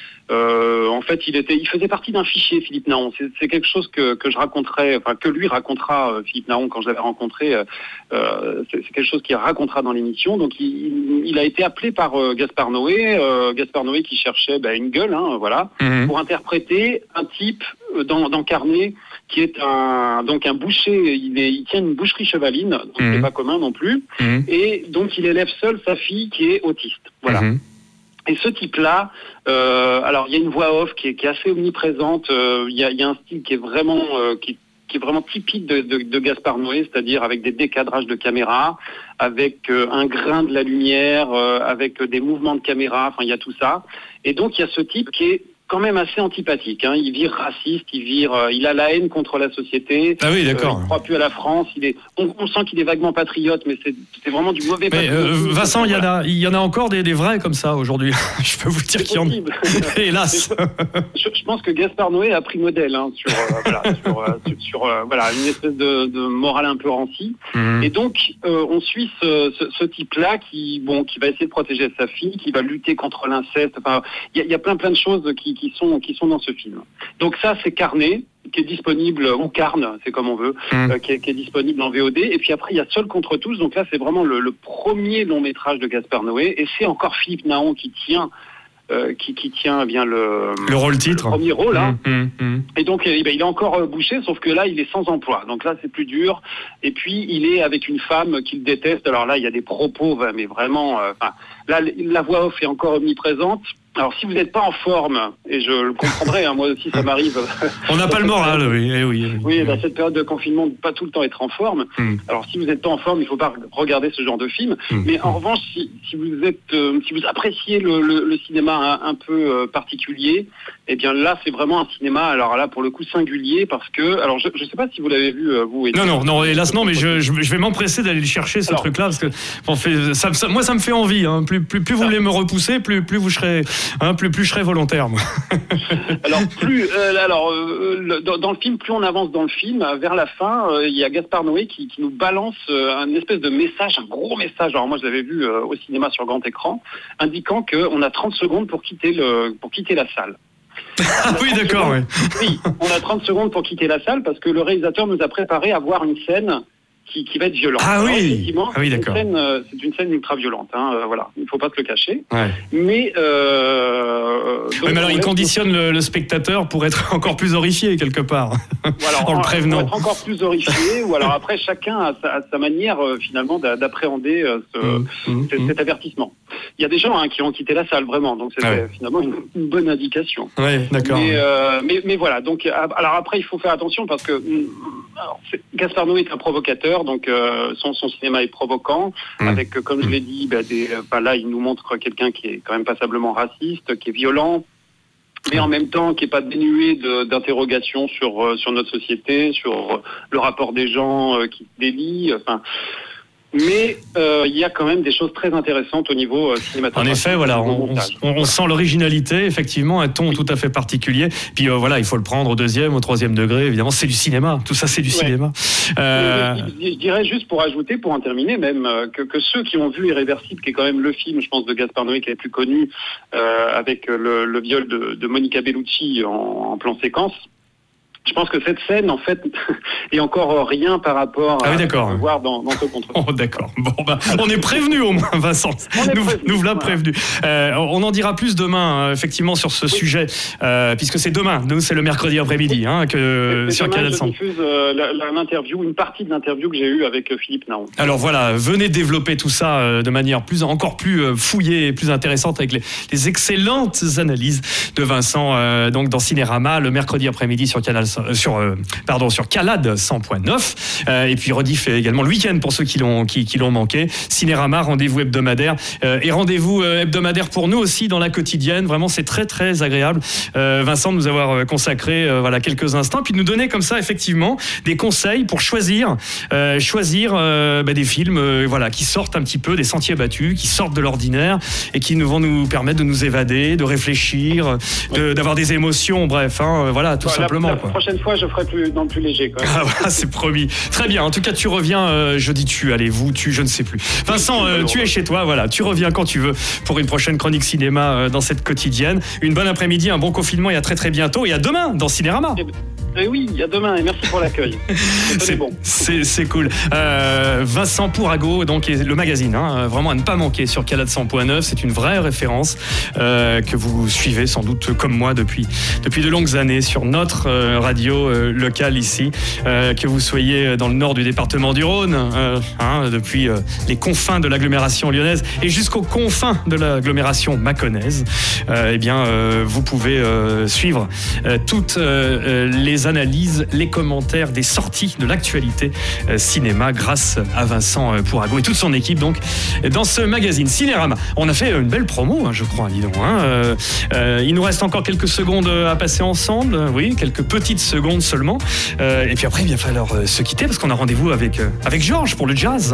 Euh, en fait, il était, il faisait partie d'un fichier, Philippe Naon. C'est, c'est quelque chose que, que je raconterai, enfin que lui racontera, euh, Philippe Naon, quand je l'avais rencontré. Euh, c'est, c'est quelque chose qu'il racontera dans l'émission. Donc, il, il a été appelé par euh, Gaspard Noé, euh, Gaspard Noé qui cherchait bah, une gueule, hein, voilà, mmh. pour interpréter un type dans, dans Carnet qui est un donc un boucher. Il, est, il tient une boucherie chevaline, donc mmh. c'est pas commun non plus. Mmh. Et donc, il élève seul sa fille qui est autiste. Voilà. Mmh. Et ce type-là, euh, alors il y a une voix off qui est, qui est assez omniprésente. Euh, il y a, il y a un style qui est vraiment, euh, qui, qui est vraiment typique de, de, de Gaspard Noé, c'est-à-dire avec des décadrages de caméra, avec euh, un grain de la lumière, euh, avec des mouvements de caméra. Enfin, il y a tout ça. Et donc il y a ce type qui est quand même assez antipathique, hein. Il vire raciste, il vire, euh, il a la haine contre la société. Ah oui, d'accord. Euh, il ne croit plus à la France. Il est, on, on sent qu'il est vaguement patriote, mais c'est, c'est vraiment du mauvais. Mais euh, Vincent, il y en a, il y en a encore des, des vrais comme ça aujourd'hui. Je peux vous dire qu'il y en a. Hélas. je, je pense que Gaspard Noé a pris modèle hein, sur, euh, voilà, sur, euh, sur, sur euh, voilà, une espèce de, de morale un peu rancie. Mmh. Et donc, euh, on suit ce, ce, ce type-là qui, bon, qui va essayer de protéger sa fille, qui va lutter contre l'inceste. Enfin, il y, y a plein plein de choses qui qui sont qui sont dans ce film. Donc ça c'est Carnet qui est disponible, ou Carne, c'est comme on veut, mmh. euh, qui, est, qui est disponible en V O D. Et puis après il y a Seul contre tous. Donc là c'est vraiment le, le premier long métrage de Gaspard Noé et c'est encore Philippe Naon qui tient euh, qui, qui tient bien le le rôle titre, le premier rôle. Hein. Mmh, mmh, mmh. Et donc eh ben, il est encore bouché, sauf que là il est sans emploi. Donc là c'est plus dur. Et puis il est avec une femme qu'il déteste. Alors là il y a des propos, mais vraiment, euh, là la voix off est encore omniprésente. Alors, si vous n'êtes pas en forme, et je le comprendrai, hein, moi aussi ça m'arrive. On n'a pas le moral, oui, eh oui. Oui, dans cette période de confinement, pas tout le temps être en forme. Mm. Alors, si vous n'êtes pas en forme, il ne faut pas regarder ce genre de film. Mm. Mais en revanche, si, si vous êtes, euh, si vous appréciez le, le, le cinéma un, un peu euh, particulier, eh bien là, c'est vraiment un cinéma. Alors là, pour le coup, singulier, parce que, alors je ne sais pas si vous l'avez vu, euh, vous. Non, non, non, hélas non, mais je, je, je vais m'empresser d'aller le chercher ce alors, truc-là, parce que on fait, ça, ça, moi, ça me fait envie. Hein. Plus, plus, plus vous voulez me repousser, plus, plus vous serez. Hein, plus, plus je serais volontaire, moi. alors, plus, euh, alors euh, le, dans, dans le film, plus on avance dans le film, vers la fin, euh, il y a Gaspard Noé qui, qui nous balance euh, un espèce de message, un gros message. Alors moi, je l'avais vu euh, au cinéma sur grand écran, indiquant qu'on a trente secondes pour quitter le, pour quitter la salle. Ah oui, d'accord. Oui. oui, on a trente secondes pour quitter la salle parce que le réalisateur nous a préparé à voir une scène Qui, qui va être violente. Ah oui, alors, effectivement, ah oui c'est, d'accord. Une scène, euh, c'est une scène ultra violente, hein, euh, voilà, il ne faut pas se le cacher. Ouais. Mais, euh, oui, mais alors il conditionne le, le spectateur pour être encore plus horrifié quelque part, voilà, en le prévenant. Pour être encore plus horrifié, ou alors après chacun a sa, a sa manière euh, finalement d'a, d'appréhender euh, ce, mmh, mmh, cet, mmh. cet avertissement. il y a des gens hein, qui ont quitté la salle vraiment, donc c'était ouais. finalement une, une bonne indication. Oui, d'accord. Mais, euh, mais, mais voilà, donc alors après il faut faire attention parce que alors, Gaspard Noé est un provocateur, donc euh, son, son cinéma est provoquant, mmh. avec comme je l'ai dit, bah, des, bah, là il nous montre quelqu'un qui est quand même passablement raciste, qui est violent, mais en même temps qui n'est pas dénué de, d'interrogations sur, euh, sur notre société, sur euh, le rapport des gens euh, qui se délient, enfin... Mais euh, il y a quand même des choses très intéressantes au niveau euh, cinématographique. En effet, voilà, on, on, on sent l'originalité, effectivement, un ton tout à fait particulier. Puis euh, voilà, il faut le prendre au deuxième, au troisième degré. Évidemment, c'est du cinéma. Tout ça, c'est du ouais. cinéma. Euh... Je, je dirais juste pour ajouter, pour en terminer, même euh, que, que ceux qui ont vu Irréversible, qui est quand même le film, je pense, de Gaspard Noé qui est le plus connu, euh, avec le, le viol de, de Monica Bellucci en, en plan séquence. Je pense que cette scène, en fait, est encore rien par rapport à ah oui, d'accord. ce qu'on voir dans, dans ce contre. Oh, d'accord. Bon, bah, on est prévenu au moins, Vincent. Nous, prévenu, nous voilà prévenus. Euh, on en dira plus demain, euh, effectivement, sur ce oui. sujet, euh, puisque c'est demain. Nous, c'est le mercredi après-midi, oui. hein, que et, et sur Canal cent. Je diffuse euh, la, la, l'interview, une partie de l'interview que j'ai eue avec euh, Philippe Naon. Alors voilà, venez développer tout ça euh, de manière plus, encore plus euh, fouillée et plus intéressante avec les, les excellentes analyses de Vincent, euh, donc dans Cinérama, le mercredi après-midi sur Canal cent. Sur, euh, pardon, sur Calade cent point neuf euh, et puis rediff également le week-end pour ceux qui l'ont, qui, qui l'ont manqué. Cinérama, rendez-vous hebdomadaire euh, et rendez-vous euh, hebdomadaire pour nous aussi dans la quotidienne. Vraiment, c'est très très agréable, euh, Vincent, de nous avoir consacré euh, voilà, quelques instants, puis de nous donner comme ça effectivement des conseils pour choisir, euh, choisir euh, bah, des films euh, voilà, qui sortent un petit peu des sentiers battus, qui sortent de l'ordinaire et qui nous vont nous permettre de nous évader, de réfléchir, de, d'avoir des émotions, bref, hein, voilà, tout voilà, simplement. La, la quoi. prochaine fois, je ferai plus, dans le plus léger. Quoi. Ah voilà, c'est promis. Très bien. En tout cas, tu reviens. Euh, je dis tu, allez vous, tu, je ne sais plus. Vincent, euh, tu es chez toi. Voilà, tu reviens quand tu veux pour une prochaine chronique cinéma euh, dans cette quotidienne. Une bonne après-midi, un bon confinement et à très très bientôt. Et à demain dans Cinérama. Et, et oui, à demain et merci pour l'accueil. c'est, bon. c'est, c'est cool. Euh, Vincent Pourago, donc le magazine, hein, vraiment à ne pas manquer sur Calade cent point neuf. C'est une vraie référence euh, que vous suivez sans doute comme moi depuis depuis de longues années sur notre euh, radio euh, locale ici, euh, que vous soyez dans le nord du département du Rhône, euh, hein, depuis euh, les confins de l'agglomération lyonnaise et jusqu'aux confins de l'agglomération mâconnaise, euh, eh bien, euh, vous pouvez euh, suivre euh, toutes euh, les analyses, les commentaires des sorties de l'actualité euh, cinéma grâce à Vincent euh, Pourago et toute son équipe donc dans ce magazine Cinérama. On a fait une belle promo, hein, je crois, dis donc. Hein, euh, euh, il nous reste encore quelques secondes à passer ensemble, oui, quelques petites secondes seulement. Euh, et puis après, il va falloir euh, se quitter parce qu'on a rendez-vous avec, euh, avec Georges pour le jazz.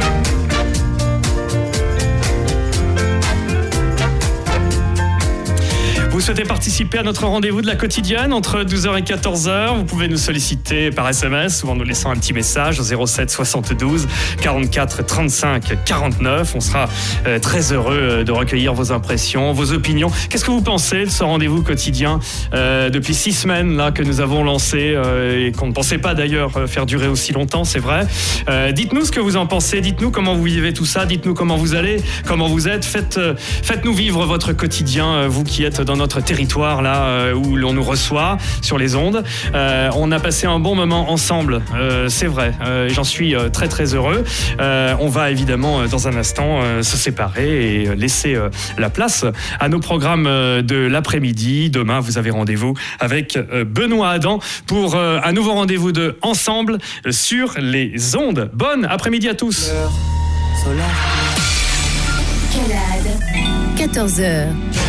Vous souhaitez participer à notre rendez-vous de la quotidienne entre douze heures et quatorze heures, vous pouvez nous solliciter par S M S ou en nous laissant un petit message au zéro sept soixante-douze quarante-quatre trente-cinq quarante-neuf. On sera euh, très heureux de recueillir vos impressions, vos opinions. Qu'est-ce que vous pensez de ce rendez-vous quotidien euh, depuis six semaines là, que nous avons lancé euh, et qu'on ne pensait pas d'ailleurs faire durer aussi longtemps, c'est vrai. Euh, dites-nous ce que vous en pensez, dites-nous comment vous vivez tout ça, dites-nous comment vous allez, comment vous êtes. Faites, euh, faites-nous vivre votre quotidien, euh, vous qui êtes dans notre notre territoire là euh, où l'on nous reçoit sur les ondes. Euh, on a passé un bon moment ensemble, euh, c'est vrai. Euh, j'en suis euh, très très heureux. Euh, on va évidemment euh, dans un instant euh, se séparer et laisser euh, la place à nos programmes euh, de l'après-midi. Demain, vous avez rendez-vous avec euh, Benoît Adam pour euh, un nouveau rendez-vous de Ensemble sur les ondes. Bonne après-midi à tous. Calade, quatorze heures.